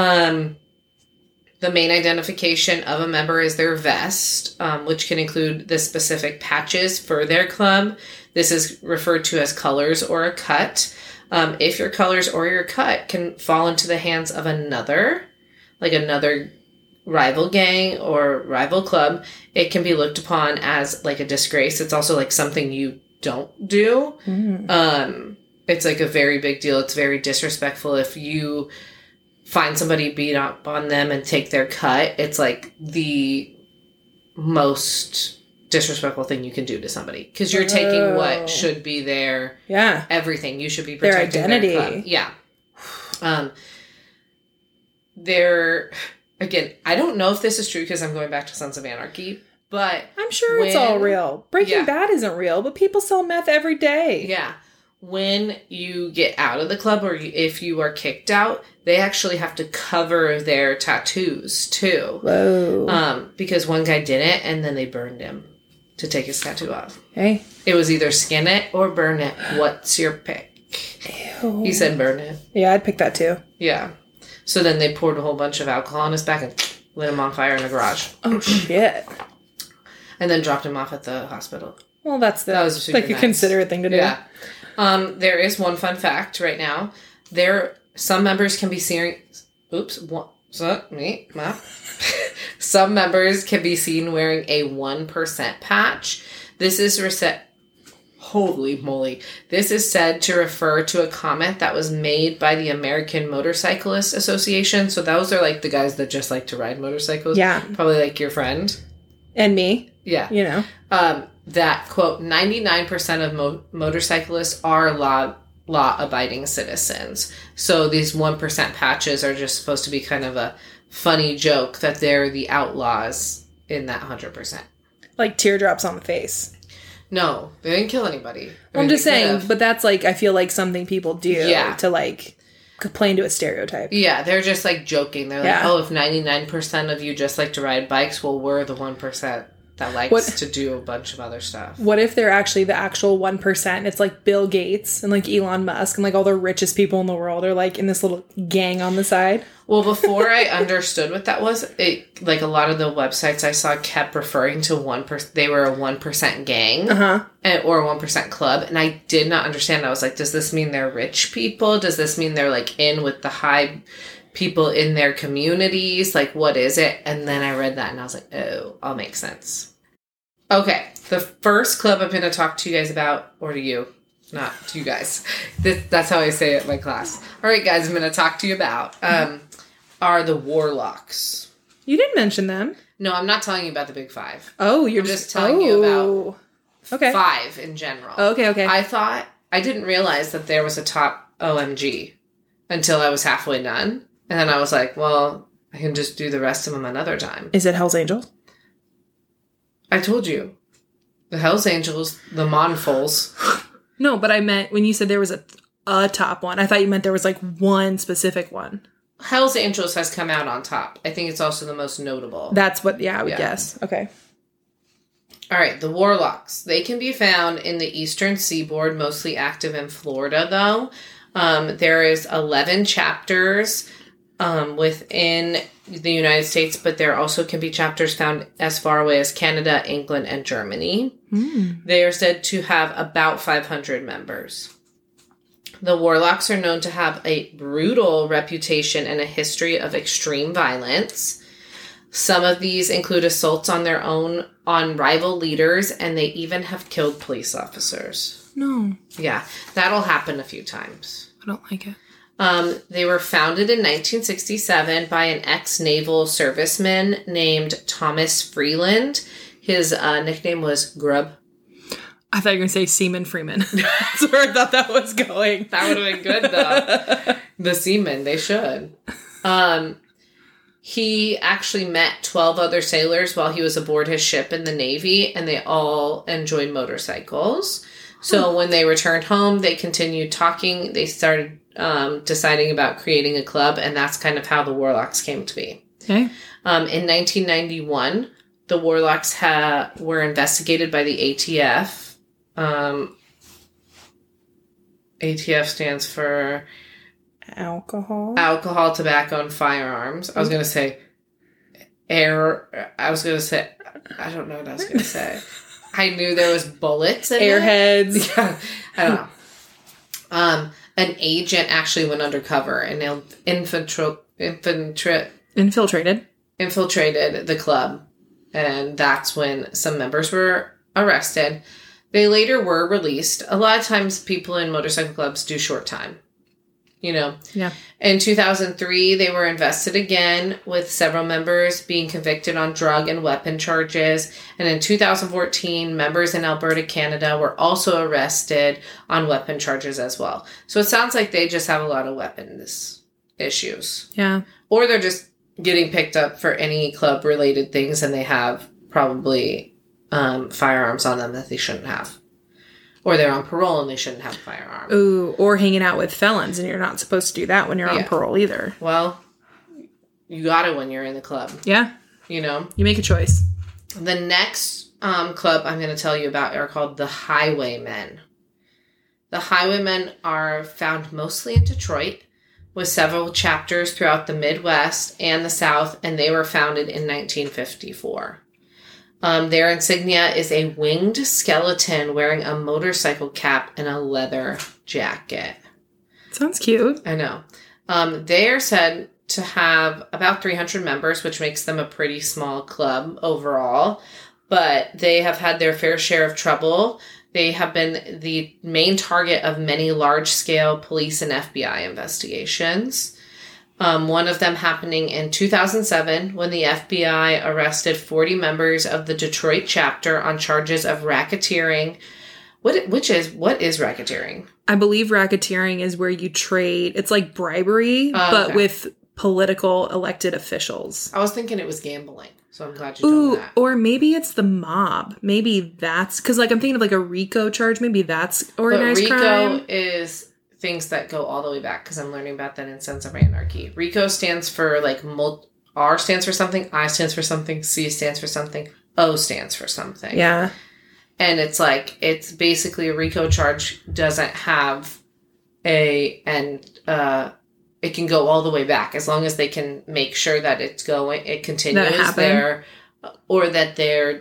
The main identification of a member is their vest, which can include the specific patches for their club. This is referred to as colors or a cut. If your colors or your cut can fall into the hands of another, like another rival gang or rival club, it can be looked upon as like a disgrace. It's also like something you don't do. It's like a very big deal. It's very disrespectful if you find somebody, beat up on them, and take their cut. It's like the most disrespectful thing you can do to somebody, because you're taking what should be their everything. You should be protecting their identity. They're, again, I don't know if this is true because I'm going back to Sons of Anarchy, but I'm sure it's all real. Breaking Bad isn't real, but people sell meth every day. Yeah. When you get out of the club, or if you are kicked out, they actually have to cover their tattoos too. Whoa. Because one guy didn't, and then they burned him to take his tattoo off. Hey. It was either skin it or burn it. What's your pick? Ew. He said burn it. Yeah, I'd pick that too. Yeah. So then they poured a whole bunch of alcohol on his back and lit him on fire in the garage. Oh, shit. And then dropped him off at the hospital. Well, that was like a considerate thing to do. Yeah. There is one fun fact right now. Some members can be seen... Some members can be seen wearing a 1% patch. This is holy moly. This is said to refer to a comment that was made by the American Motorcyclist Association. So those are like the guys that just like to ride motorcycles. Yeah. Probably like your friend. And me. Yeah. You know. That, quote, 99% of motorcyclists are law-abiding citizens. So these 1% patches are just supposed to be kind of a funny joke that they're the outlaws in that 100%. Like teardrops on the face. No, they didn't kill anybody. I'm just saying, but that's like, I feel like something people do to like play into a stereotype. Yeah, they're just like joking. They're like, oh, if 99% of you just like to ride bikes, well, we're the 1% that likes to do a bunch of other stuff. What if they're actually the actual 1%? It's like Bill Gates and like Elon Musk and like all the richest people in the world are like in this little gang on the side. Well, before I understood what that was, like a lot of the websites I saw kept referring to 1%. They were a 1% gang or a 1% club. And I did not understand. I was like, does this mean they're rich people? Does this mean they're like in with the high people in their communities? Like, what is it? And then I read that and I was like, oh, all makes sense. Okay, the first club I'm going to talk to you guys about, or to you, not to you guys. That's how I say it in my class. All right, guys, I'm going to talk to you about are the Warlocks. You didn't mention them. No, I'm not telling you about the Big Five. Oh, you're just telling you about five in general. Okay. I didn't realize that there was a top OMG until I was halfway done. And then I was like, well, I can just do the rest of them another time. Is it Hell's Angels? I told you. The Hells Angels, the Monfols. No, but I meant when you said there was a top one, I thought you meant there was like one specific one. Hells Angels has come out on top. I think it's also the most notable. That's what, I would guess. Okay. All right, the Warlocks. They can be found in the eastern seaboard, mostly active in Florida, though. There is 11 chapters within the United States, but there also can be chapters found as far away as Canada, England, and Germany. They are said to have about 500 members. The Warlocks are known to have a brutal reputation and a history of extreme violence. Some of these include assaults on rival leaders, and they even have killed police officers. No. Yeah, that'll happen a few times. I don't like it. They were founded in 1967 by an ex-naval serviceman named Thomas Freeland. His nickname was Grub. I thought you were going to say Seaman Freeman. That's where I thought that was going. That would have been good, though. The seamen, they should. He actually met 12 other sailors while he was aboard his ship in the Navy, and they all enjoyed motorcycles. So when they returned home, they continued talking. They started deciding about creating a club, and that's kind of how the Warlocks came to be. Okay. In 1991, the Warlocks were investigated by the ATF. ATF stands for Alcohol, tobacco, and firearms. I was going to say I don't know what I was going to say. I knew there was bullets in airheads. Yeah, I don't know. An agent actually went undercover and infiltrated the club. And that's when some members were arrested. They later were released. A lot of times people in motorcycle clubs do short time. Yeah. In 2003, they were invested again, with several members being convicted on drug and weapon charges. And in 2014, members in Alberta, Canada were also arrested on weapon charges as well. So it sounds like they just have a lot of weapons issues. Yeah. Or they're just getting picked up for any club-related things, and they have probably firearms on them that they shouldn't have. Or they're on parole and they shouldn't have a firearm. Ooh, or hanging out with felons, and you're not supposed to do that when you're on parole either. Well, you got it when you're in the club. Yeah. You make a choice. The next club I'm going to tell you about are called the Highwaymen. The Highwaymen are found mostly in Detroit, with several chapters throughout the Midwest and the South, and they were founded in 1954. Their insignia is a winged skeleton wearing a motorcycle cap and a leather jacket. Sounds cute. I know. They are said to have about 300 members, which makes them a pretty small club overall. But they have had their fair share of trouble. They have been the main target of many large-scale police and FBI investigations. One of them happening in 2007 when the FBI arrested 40 members of the Detroit chapter on charges of racketeering. What is racketeering? I believe racketeering is where you trade. It's like bribery, but with political elected officials. I was thinking it was gambling, so I'm glad you told me that. Or maybe it's the mob. Maybe that's because, I'm thinking of a RICO charge. Maybe that's organized crime. RICO is things that go all the way back, because I'm learning about that in Sons of Anarchy. RICO stands for R stands for something, I stands for something, C stands for something, O stands for something. Yeah. And it's basically a RICO charge doesn't have it can go all the way back as long as they can make sure that it continues there, or that they're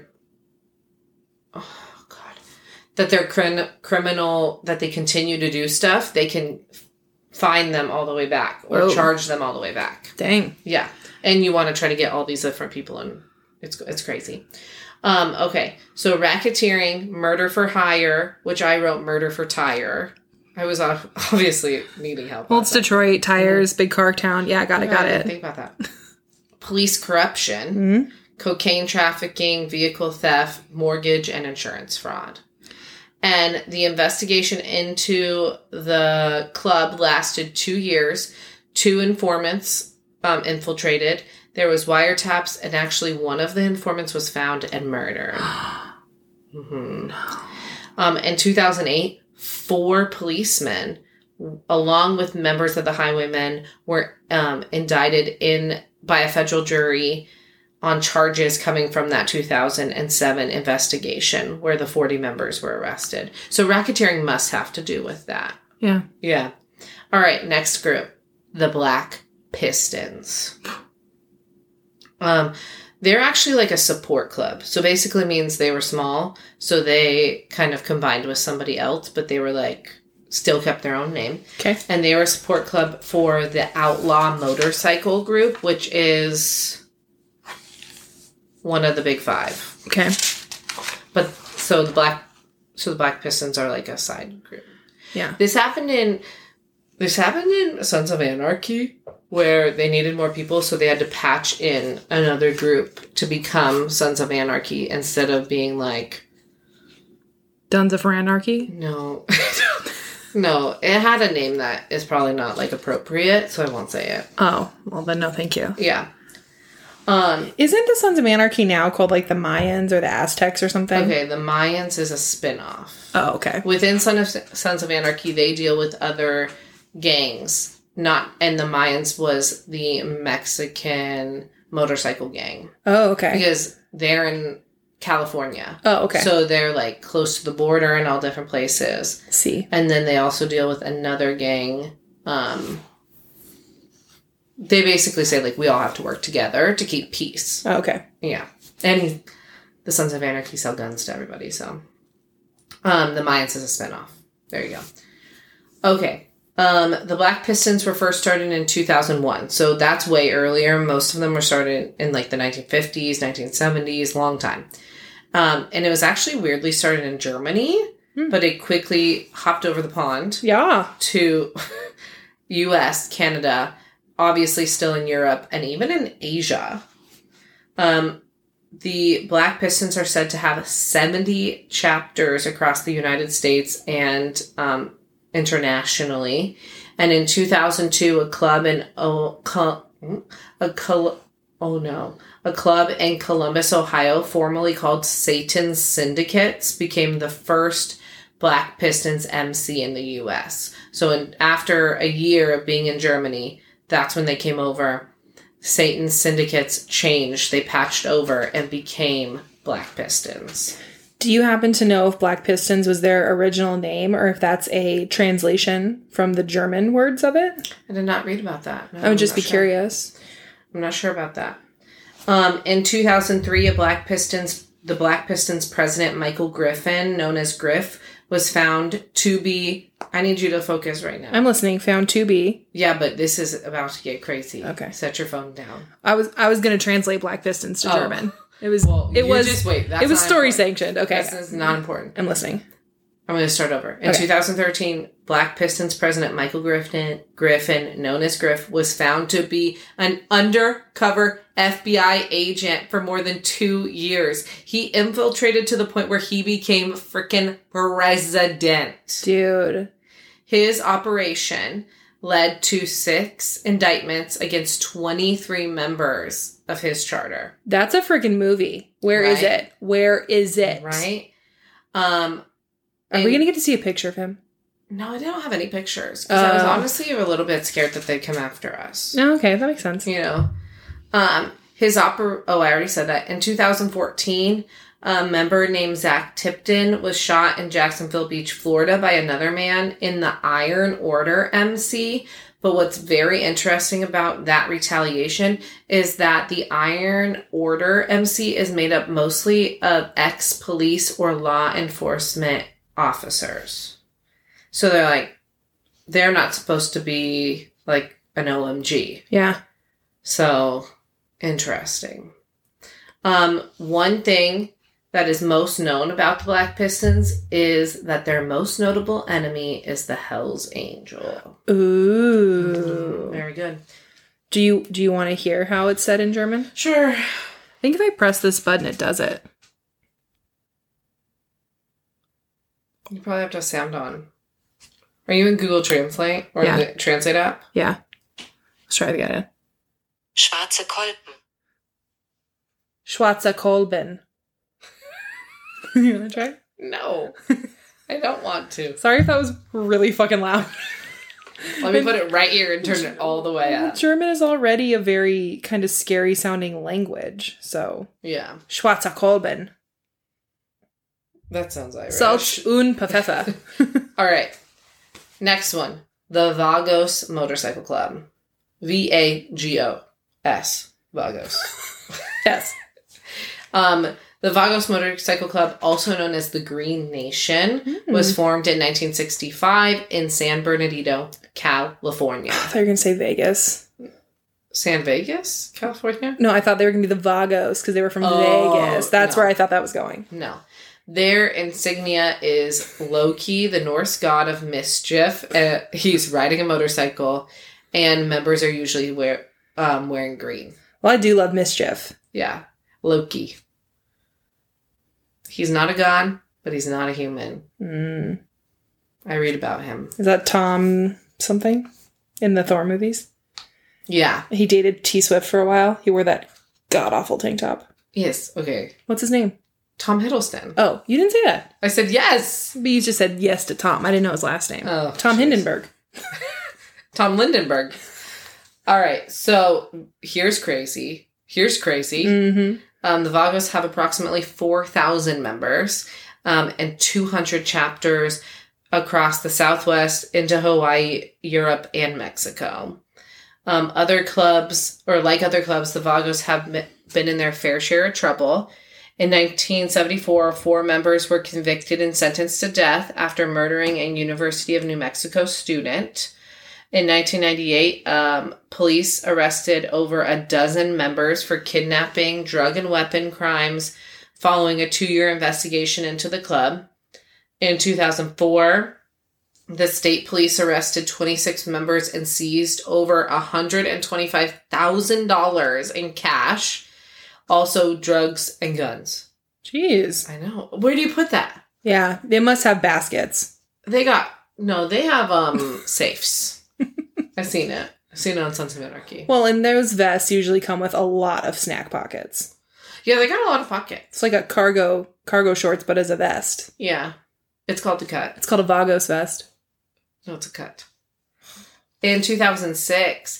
criminal, that they continue to do stuff. They can fine them all the way back or charge them all the way back. Dang. Yeah. And you want to try to get all these different people in. It's crazy. Okay. So racketeering, murder for hire, which I wrote murder for tire. I was obviously needing help. Well, it's Detroit, tires, big car town. Yeah, got I it. didn't think about that. Police corruption, cocaine trafficking, vehicle theft, mortgage, and insurance fraud. And the investigation into the club lasted 2 years. 2 informants infiltrated. There was wiretaps, and actually one of the informants was found and murdered. In 2008, 4 policemen, along with members of the Highwaymen, were indicted by a federal jury on charges coming from that 2007 investigation where the 40 members were arrested. So racketeering must have to do with that. Yeah. Yeah. All right, next group, the Black Pistons. They're actually like a support club. So basically means they were small. So they kind of combined with somebody else, but they were like, still kept their own name. Okay. And they were a support club for the Outlaw Motorcycle Group, which is one of the big 5. Okay. But so the Black Pistons are like a side group. Yeah. This happened in Sons of Anarchy, where they needed more people, so they had to patch in another group to become Sons of Anarchy instead of being like Duns of Anarchy? No. No, it had a name that is probably not like appropriate, so I won't say it. Oh, well then no thank you. Yeah. Isn't the Sons of Anarchy now called like the Mayans or the Aztecs or something? Okay, the Mayans is a spin-off. Oh, okay. Within Sons of Anarchy, they deal with other gangs. And the Mayans was the Mexican motorcycle gang. Oh, okay. Because they're in California. Oh, okay. So they're like close to the border and all different places. See. And then they also deal with another gang. They basically say, like, we all have to work together to keep peace. Oh, okay. Yeah. And the Sons of Anarchy sell guns to everybody, so. The Mayans is a spinoff. There you go. Okay. The Black Pistons were first started in 2001, so that's way earlier. Most of them were started in, like, the 1950s, 1970s, long time. And it was actually weirdly started in Germany, but it quickly hopped over the pond. Yeah. To U.S., Canada, obviously still in Europe, and even in Asia. The Black Pistons are said to have 70 chapters across the United States and internationally. And in 2002, a club in Columbus, Ohio, formerly called Satan's Syndicates, became the first Black Pistons MC in the U.S. So after a year of being in Germany, that's when they came over. Satan's Syndicates changed. They patched over and became Black Pistons. Do you happen to know if Black Pistons was their original name or if that's a translation from the German words of it? I did not read about that. No, I would just be curious. I'm not sure about that. In 2003, the Black Pistons president, Michael Griffin, known as Griff, was found to be... I need you to focus right now. I'm listening. Found to be. Yeah, but this is about to get crazy. Okay. Set your phone down. I was going to translate Black Pistons to German. It was just wait. That's it was story important. sanctioned. Okay. This is not important. I'm listening. I'm going to start over. In 2013, Black Pistons president Michael Griffin, known as Griff, was found to be an undercover FBI agent for more than 2 years. He infiltrated to the point where he became freaking president. Dude. His operation led to 6 indictments against 23 members of his charter. That's a freaking movie. Where is it? Where is it? Right? Are we going to get to see a picture of him? No, I don't have any pictures. Because I was honestly a little bit scared that they'd come after us. Oh, okay. That makes sense. You know? I already said that. In 2014, a member named Zach Tipton was shot in Jacksonville Beach, Florida by another man in the Iron Order MC. But what's very interesting about that retaliation is that the Iron Order MC is made up mostly of ex-police or law enforcement officers. So they're not supposed to be like an OMG. Yeah. So, interesting. One thing that is most known about the Black Pistons is that their most notable enemy is the Hells Angel. Ooh. Very good. Do you want to hear how it's said in German? Sure. I think if I press this button, it does it. You probably have to have sound on. Are you in Google Translate or in the Translate app? Yeah. Let's try it again. Schwarze Kolben. Schwarze Kolben. You want to try? No. I don't want to. Sorry if that was really fucking loud. Let me put it right here and turn it all the way up. German is already a very kind of scary sounding language, so. Yeah. Schwarze Kolben. That sounds Irish. Salz und Pfeffer. All right. Next one. The Vagos Motorcycle Club. V-A-G-O-S. Vagos. Yes. The Vagos Motorcycle Club, also known as the Green Nation, was formed in 1965 in San Bernardino, California. I thought you were going to say Vegas. San Vegas, California? No, I thought they were going to be the Vagos because they were from Vegas. That's where I thought that was going. No. Their insignia is Loki, the Norse god of mischief. He's riding a motorcycle, and members are usually wearing green. Well, I do love mischief. Yeah. Loki. He's not a god, but he's not a human. Mm. I read about him. Is that Tom something in the Thor movies? Yeah. He dated T-Swift for a while. He wore that god-awful tank top. Yes. Okay. What's his name? Tom Hiddleston. Oh, you didn't say that. I said yes. But you just said yes to Tom. I didn't know his last name. Oh, Tom Hindenburg. Tom Lindenberg. All right. So here's crazy. Mm-hmm. The Vagos have approximately 4,000 members and 200 chapters across the Southwest into Hawaii, Europe, and Mexico. Other clubs, the Vagos have been in their fair share of trouble. In 1974, 4 members were convicted and sentenced to death after murdering a University of New Mexico student. In 1998, police arrested over a dozen members for kidnapping, drug and weapon crimes following a 2-year investigation into the club. In 2004, the state police arrested 26 members and seized over $125,000 in cash, also drugs and guns. Jeez. I know. Where do you put that? Yeah, they must have baskets. They have safes. I've seen it. I've seen it on Sons of Anarchy. Well, and those vests usually come with a lot of snack pockets. Yeah, they got a lot of pockets. It's like a cargo shorts, but as a vest. Yeah. It's called the cut. It's called a Vagos vest. No, it's a cut. In 2006,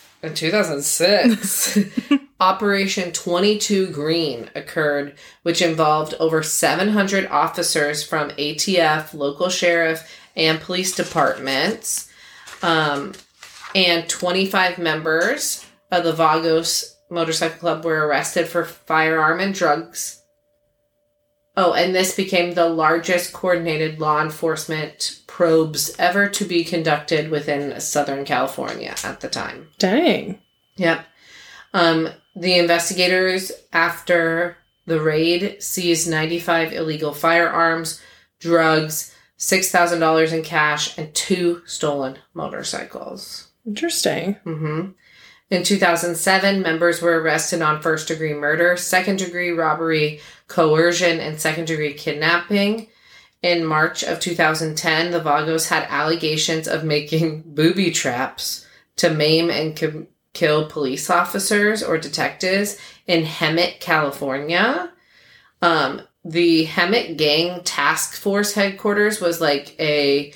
Operation 22 Green occurred, which involved over 700 officers from ATF, local sheriff, and police departments. And 25 members of the Vagos Motorcycle Club were arrested for firearm and drugs. Oh, and this became the largest coordinated law enforcement probes ever to be conducted within Southern California at the time. Dang. Yep. The investigators, after the raid, seized 95 illegal firearms, drugs, $6,000 in cash, and 2 stolen motorcycles. Interesting. Mm-hmm. In 2007, members were arrested on first-degree murder, second-degree robbery, coercion, and second-degree kidnapping. In March of 2010, the Vagos had allegations of making booby traps to maim and kill police officers or detectives in Hemet, California. The Hemet Gang Task Force headquarters was like a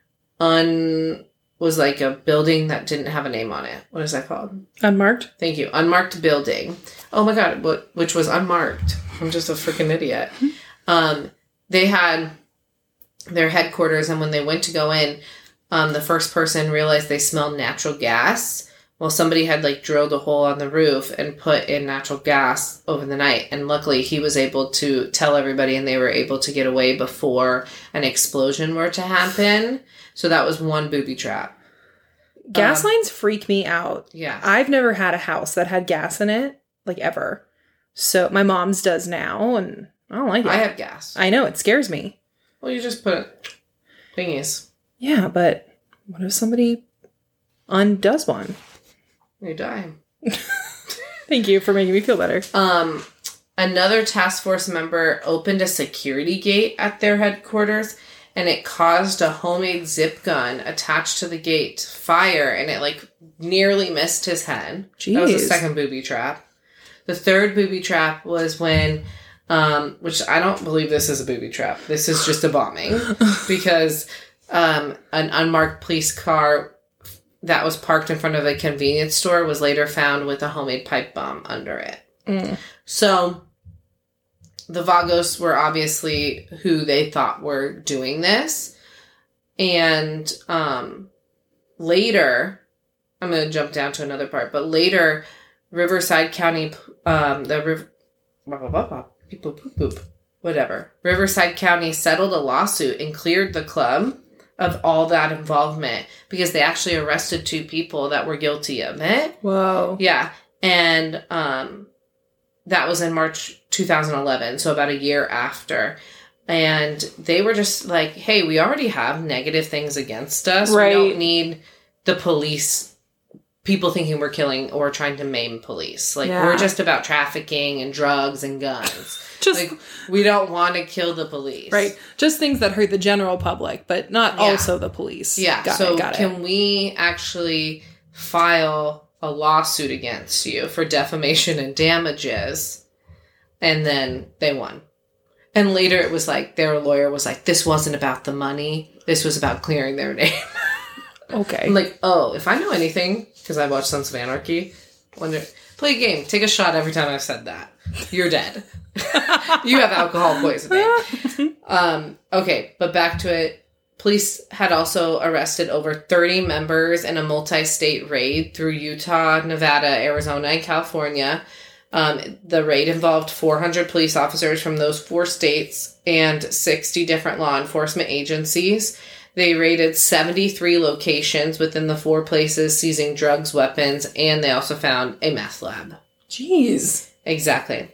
building that didn't have a name on it. What is that called? Unmarked? Thank you. Unmarked building. Oh my God. Which was unmarked. I'm just a freaking idiot. They had their headquarters, and when they went to go in, the first person realized they smelled natural gas. Well, somebody had drilled a hole on the roof and put in natural gas over the night. And luckily he was able to tell everybody, and they were able to get away before an explosion were to happen. So that was one booby trap. Gas lines freak me out. Yeah. I've never had a house that had gas in it, ever. So my mom's does now, and I don't like it. I have gas. I know, it scares me. Well, you just put thingies. Yeah, but what if somebody undoes one? You die. Thank you for making me feel better. Another task force member opened a security gate at their headquarters, and it caused a homemade zip gun attached to the gate to fire, and it like nearly missed his head. Jeez. That was the second booby trap. The third booby trap was when, which I don't believe this is a booby trap. This is just a bombing because an unmarked police car that was parked in front of a convenience store was later found with a homemade pipe bomb under it. So the Vagos were obviously who they thought were doing this. And later, I'm going to jump down to another part, but later, Riverside County, Riverside County settled a lawsuit and cleared the club of all that involvement because they actually arrested 2 people that were guilty of it. Whoa. Yeah. And that was in March 2011, so about a year after. And they were just like, hey, we already have negative things against us. Right. We don't need the police, people thinking we're killing or trying to maim police. Like, we're just about trafficking and drugs and guns. Just like, we don't want to kill the police. Right. Just things that hurt the general public, but not also the police. Yeah. Got it. Can we actually file a lawsuit against you for defamation and damages? And then they won. And later it was like, their lawyer was like, this wasn't about the money. This was about clearing their name. Okay. I'm like, oh, if I know anything, because I watched Sons of Anarchy, play a game. Take a shot every time I've said that. You're dead. You have alcohol poisoning. Okay, but back to it. Police had also arrested over 30 members in a multi-state raid through Utah, Nevada, Arizona, and California. The raid involved 400 police officers from those 4 states and 60 different law enforcement agencies. They raided 73 locations within the 4 places, seizing drugs, weapons, and they also found a meth lab. Jeez. Exactly.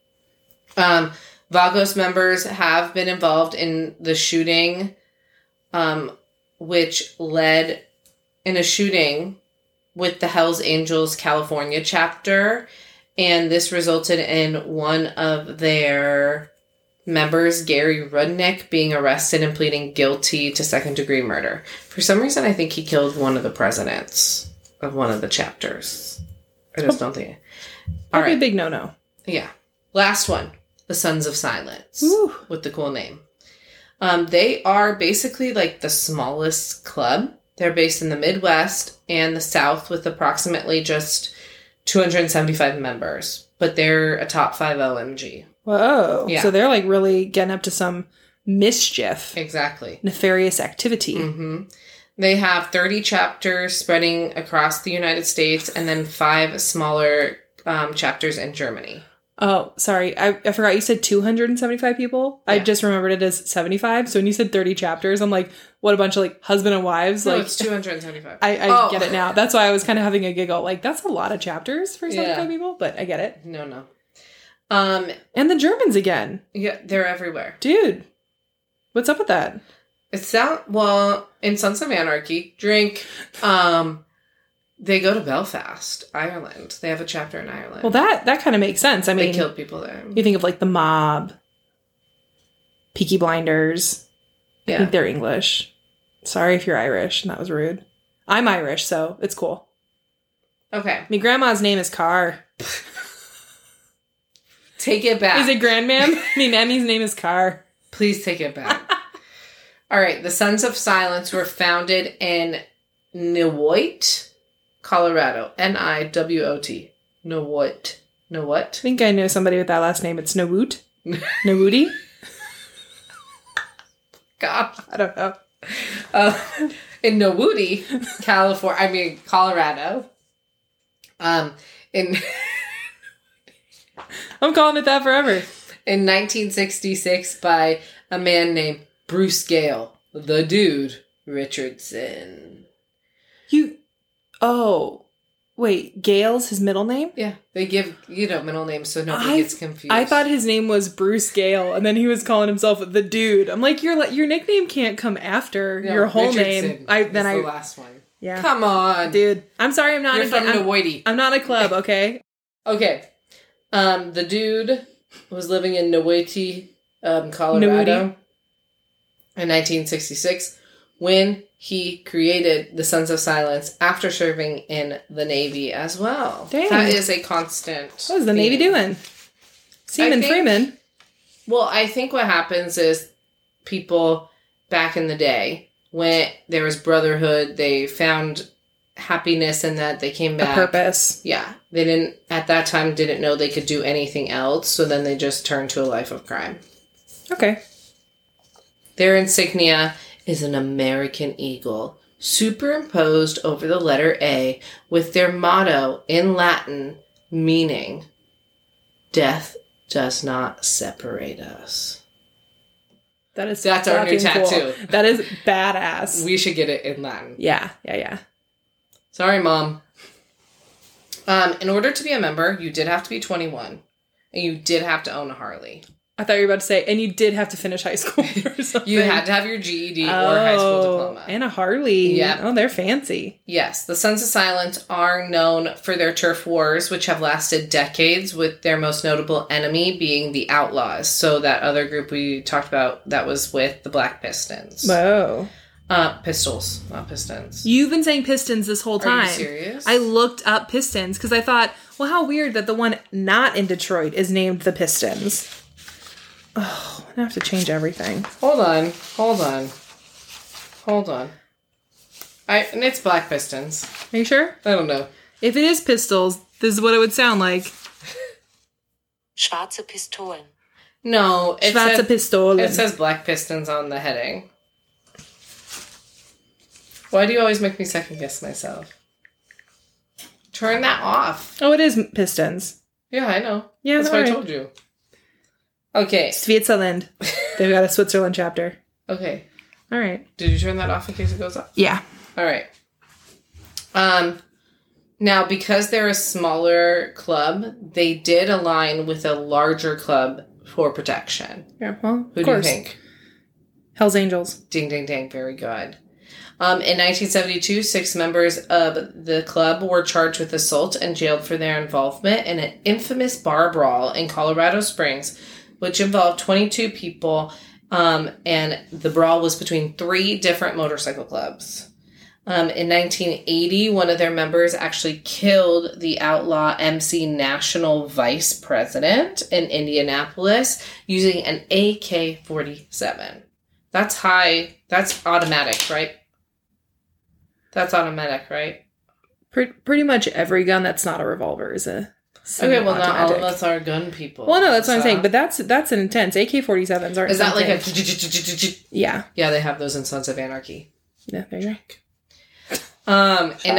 Vagos members have been involved in the shooting, which led in a shooting with the Hells Angels California chapter. And this resulted in one of their members, Gary Rudnick, being arrested and pleading guilty to second-degree murder. For some reason, I think he killed one of the presidents of one of the chapters. I just don't think... Probably a big no-no. Yeah. Last one. The Sons of Silence. Woo. With the cool name. They are basically like the smallest club. They're based in the Midwest and the South with approximately just 275 members, but they're a top 5 OMG. Whoa. Yeah. So they're like really getting up to some mischief. Exactly. Nefarious activity. Mm-hmm. They have 30 chapters spreading across the United States and then 5 smaller chapters in Germany. Oh, sorry. I forgot you said 275 people. Yeah. I just remembered it as 75. So when you said 30 chapters, I'm like, what, a bunch of like husband and wives? No, like it's 275. I get it now. That's why I was kind of having a giggle. Like, that's a lot of chapters for 75 people, but I get it. No. And the Germans again. Yeah, they're everywhere. Dude, what's up with that? Well, in Sons of Anarchy, drink, they go to Belfast, Ireland. They have a chapter in Ireland. Well, that kind of makes sense. I mean, they killed people there. You think of like the Mob, Peaky Blinders. Yeah. I think they're English. Sorry if you're Irish and that was rude. I'm Irish, so it's cool. Okay. My grandma's name is Carr. Take it back. Is it Grandmam? My mammy's name is Carr. Please take it back. All right. The Sons of Silence were founded in Niwot, Colorado. Niwot. Niwot. I think I know somebody with that last name. It's Nowoot. Nowooty? God. I don't know. In Nowooty, Colorado. I'm calling it that forever. In 1966 by a man named Bruce Gale, the Dude Richardson. Wait, Gail's his middle name? Yeah, they give, middle names so nobody gets confused. I thought his name was Bruce Gale, and then he was calling himself the Dude. I'm like, your nickname can't come after your whole Richardson name. the last one. Yeah. Come on. Dude, I'm sorry I'm not You're from Nowoity. I'm not a club, okay? Okay. The dude was living in Nowoity, Colorado in 1966 when he created the Sons of Silence after serving in the Navy as well. Dang. That is a constant. What is the Navy doing? Seaman Freeman. Well, I think what happens is people back in the day, when there was brotherhood, they found happiness in that. They came back. A purpose. Yeah. They didn't know they could do anything else, so then they just turned to a life of crime. Okay. Their insignia is an American eagle superimposed over the letter A with their motto in Latin meaning, "Death does not separate us." That's our new tattoo. Cool. That is badass. We should get it in Latin. Yeah. Sorry, Mom. In order to be a member, you did have to be 21. And you did have to own a Harley. I thought you were about to say, and you did have to finish high school or something. You had to have your GED or high school diploma. And a Harley. Yep. Oh, they're fancy. Yes. The Sons of Silence are known for their turf wars, which have lasted decades, with their most notable enemy being the Outlaws. So that other group we talked about, that was with the Black Pistons. Whoa. Pistols, not Pistons. You've been saying Pistons this whole time. Are you serious? I looked up Pistons because I thought, well, how weird that the one not in Detroit is named the Pistons. Oh, I'm gonna have to change everything. Hold on. And it's Black Pistons. Are you sure? I don't know. If it is Pistols, this is what it would sound like. Schwarze Pistolen. No, Schwarze Pistolen. It says Black Pistons on the heading. Why do you always make me second guess myself? Turn that off. Oh, it is Pistons. Yeah, I know. Yeah, that's what I told you. Okay. Switzerland. They've got a Switzerland chapter. Okay. All right. Did you turn that off in case it goes off? Yeah. All right. Now, because they're a smaller club, they did align with a larger club for protection. Yeah, well, Who do you think? Hell's Angels. Ding, ding, ding. Very good. In 1972, 6 members of the club were charged with assault and jailed for their involvement in an infamous bar brawl in Colorado Springs, which involved 22 people, and the brawl was between 3 different motorcycle clubs. In 1980, one of their members actually killed the outlaw MC National Vice President in Indianapolis using an AK-47. That's high. That's automatic, right? That's automatic, right? Pretty much every gun that's not a revolver is a okay, well, not all of us are gun people. Well, no, that's what I'm saying. But that's an intense. AK-47s aren't. Is that like a... Yeah. Yeah, they have those in Sons of Anarchy. Yeah, there you go. In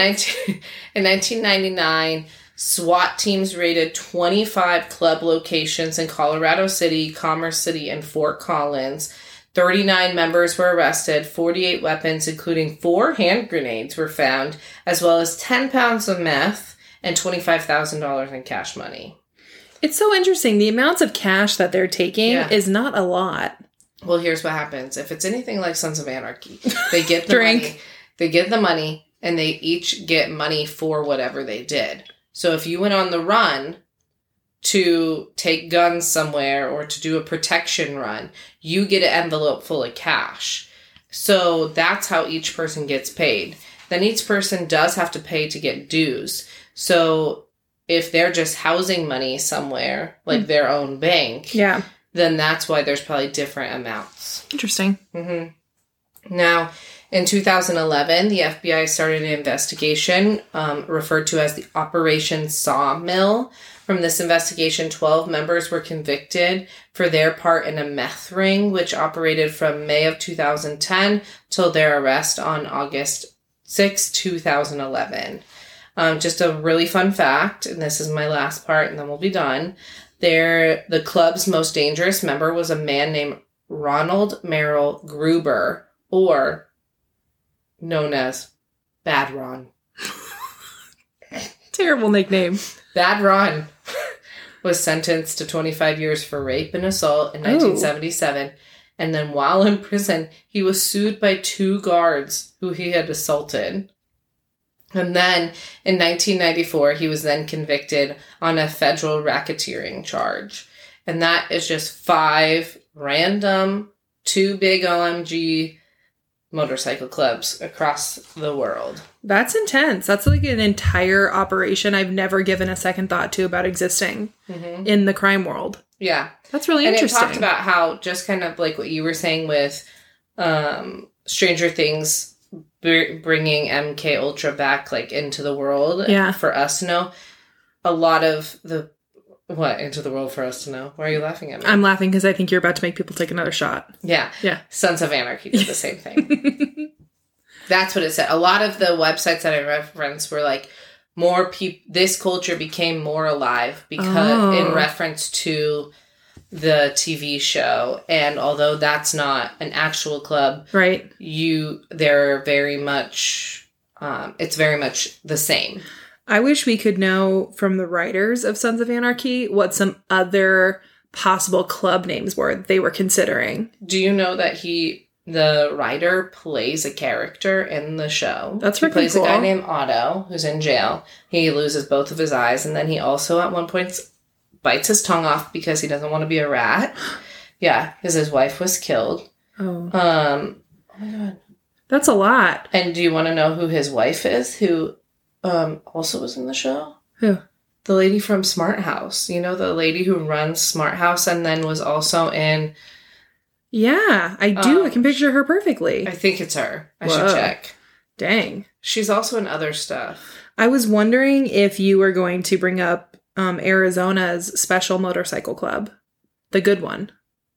1999, SWAT teams raided 25 club locations in Colorado City, Commerce City, and Fort Collins. 39 members were arrested, 48 weapons, including 4 hand grenades, were found, as well as 10 pounds of meth and $25,000 in cash money. It's so interesting. The amounts of cash that they're taking is not a lot. Well, here's what happens. If it's anything like Sons of Anarchy, they get the Drink. money. They get the money, and they each get money for whatever they did. So if you went on the run to take guns somewhere or to do a protection run, you get an envelope full of cash. So that's how each person gets paid. Then each person does have to pay to get dues. So if they're just housing money somewhere, like their own bank, then that's why there's probably different amounts. Interesting. Mm-hmm. Now, in 2011, the FBI started an investigation referred to as the Operation Sawmill. From this investigation, 12 members were convicted for their part in a meth ring, which operated from May of 2010 till their arrest on August 6, 2011. Just a really fun fact, and this is my last part, and then we'll be done. The club's most dangerous member was a man named Ronald Merrill Gruber, or known as Bad Ron. Terrible nickname. Bad Ron was sentenced to 25 years for rape and assault in 1977. And then while in prison, he was sued by 2 guards who he had assaulted. And then in 1994, he was then convicted on a federal racketeering charge. And that is just 5 random, 2 big OMG motorcycle clubs across the world. That's intense. That's like an entire operation I've never given a second thought to about existing in the crime world. Yeah. That's really interesting. And it talked about how, just kind of like what you were saying with Stranger Things bringing MK Ultra back like into the world for us to know. A lot of the... What? Into the world for us to know? Why are you laughing at me? I'm laughing because I think you're about to make people take another shot. Yeah. Yeah. Sons of Anarchy did the same thing. That's what it said. A lot of the websites that I referenced were like, more people, this culture became more alive because in reference to the TV show. And although that's not an actual club, right? They're very much, it's very much the same. I wish we could know from the writers of Sons of Anarchy what some other possible club names were they were considering. Do you know that the writer plays a character in the show? That's He freaking plays cool. a guy named Otto who's in jail. He loses both of his eyes, and then he also at one point bites his tongue off because he doesn't want to be a rat. Yeah, because his wife was killed. Oh. Oh my god. That's a lot. And do you want to know who his wife is? Who also was in the show? Who? The lady from Smart House. You know, the lady who runs Smart House and then was also in... Yeah, I do. I can picture her perfectly. I think it's her. I Whoa. should check. Dang. She's also in other stuff. I was wondering if you were going to bring up Arizona's special motorcycle club. The good one.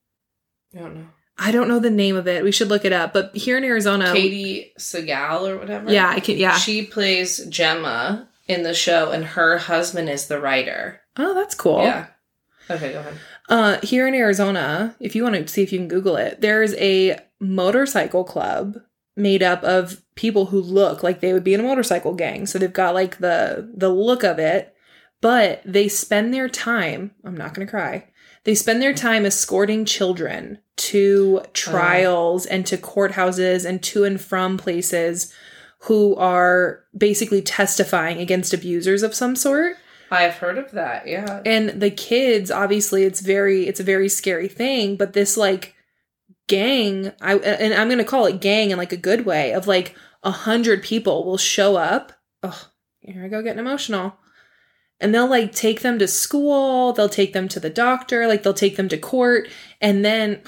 I don't know. I don't know the name of it. We should look it up. But here in Arizona... Katie Segal or whatever? Yeah, I can. Yeah. She plays Gemma in the show, and her husband is the writer. Oh, that's cool. Yeah. Okay, go ahead. Here in Arizona, if you want to see if you can Google it, there's a motorcycle club made up of people who look like they would be in a motorcycle gang. So they've got like the look of it, but they spend their time... I'm not going to cry. They spend their time escorting children to trials and to courthouses and to and from places who are basically testifying against abusers of some sort. I've heard of that, yeah. And the kids, obviously, it's a very scary thing, but this like gang, and I'm going to call it gang in like a good way, of like 100 people will show up. Oh, here I go getting emotional. And they'll like take them to school, they'll take them to the doctor, like they'll take them to court, and then,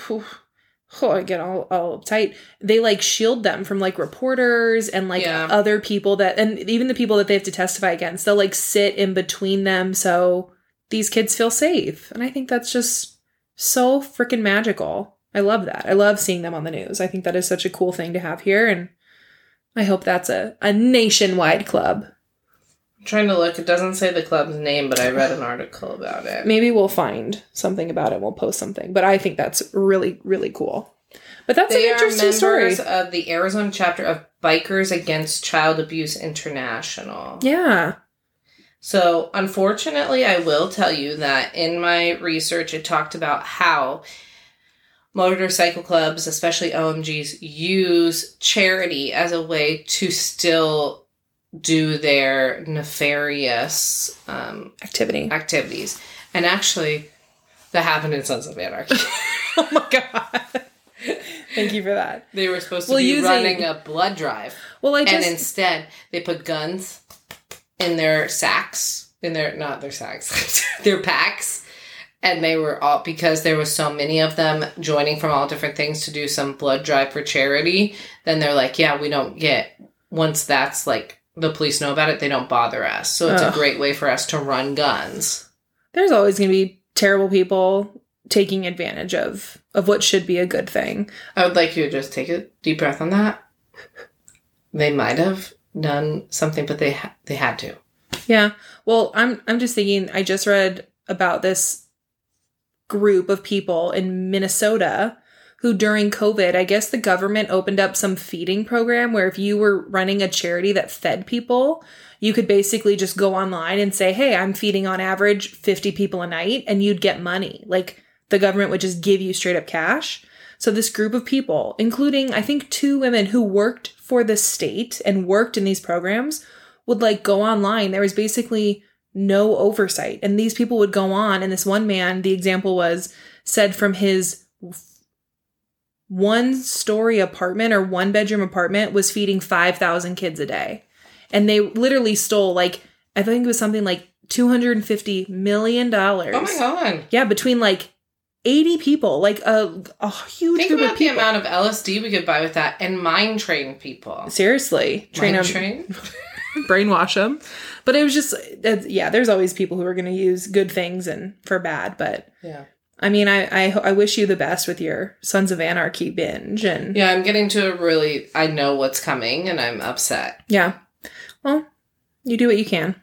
I get all uptight. They like shield them from like reporters and like other people and even the people that they have to testify against, they'll like sit in between them so these kids feel safe. And I think that's just so freaking magical. I love that. I love seeing them on the news. I think that is such a cool thing to have here, and I hope that's a nationwide club. I'm trying to look. It doesn't say the club's name, but I read an article about it. Maybe we'll find something about it. We'll post something. But I think that's really, really cool. But that's an interesting story. They are members of the Arizona chapter of Bikers Against Child Abuse International. Yeah. So, unfortunately, I will tell you that in my research, it talked about how motorcycle clubs, especially OMGs, use charity as a way to still do their nefarious activities. And actually, that happened in Sons of Anarchy. Oh my god. Thank you for that. They were supposed to be running a blood drive. Well, and instead, they put guns in their sacks. Not their sacks. Their packs. And they were all... Because there was so many of them joining from all different things to do some blood drive for charity, then they're like, yeah, we don't get... Once that's like... The police know about it, they don't bother us. So it's a great way for us to run guns. There's always going to be terrible people taking advantage of what should be a good thing. I would like you to just take a deep breath on that. They might have done something, but they had to. Yeah. Well, I'm just thinking, I just read about this group of people in Minnesota who during COVID, I guess the government opened up some feeding program where if you were running a charity that fed people, you could basically just go online and say, hey, I'm feeding on average 50 people a night, and you'd get money. Like the government would just give you straight up cash. So this group of people, including I think 2 women who worked for the state and worked in these programs, would like go online. There was basically no oversight. And these people would go on. And this one man, the example was, said from his 1-story apartment or 1-bedroom apartment was feeding 5,000 kids a day. And they literally stole like, I think it was something like $250 million. Oh my God. Yeah, between like 80 people, like a huge Think group about of the people. amount of LSD we could buy with that and mind train people. Seriously. Mind train? Brainwash them. But it was just, yeah, there's always people who are going to use good things and for bad. But Yeah. I mean, I wish you the best with your Sons of Anarchy binge. And Yeah, I'm getting to a really, I know what's coming and I'm upset. yeah. Well, you do what you can.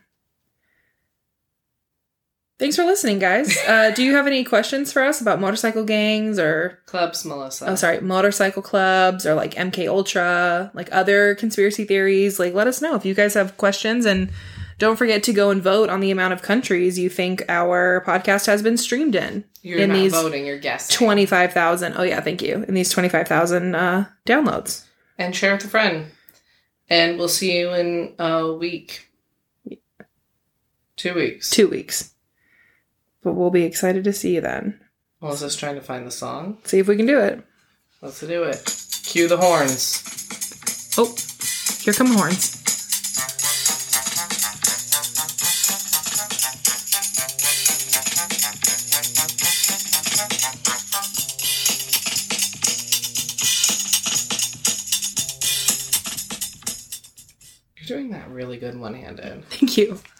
Thanks for listening, guys. Do you have any questions for us about motorcycle gangs or... Clubs, Melissa. Oh, sorry, motorcycle clubs or like MK Ultra, like other conspiracy theories? Like, let us know if you guys have questions, and don't forget to go and vote on the amount of countries you think our podcast has been streamed in. You're in not these voting, you're guessing. 25,000. Oh yeah, thank you. In these 25,000 downloads. And share with a friend. And we'll see you in a week. 2 weeks. 2 weeks. But we'll be excited to see you then. Melissa's trying to find the song. See if we can do it. Let's do it. Cue the horns. Oh, here come horns. You're doing that really good one-handed. Thank you.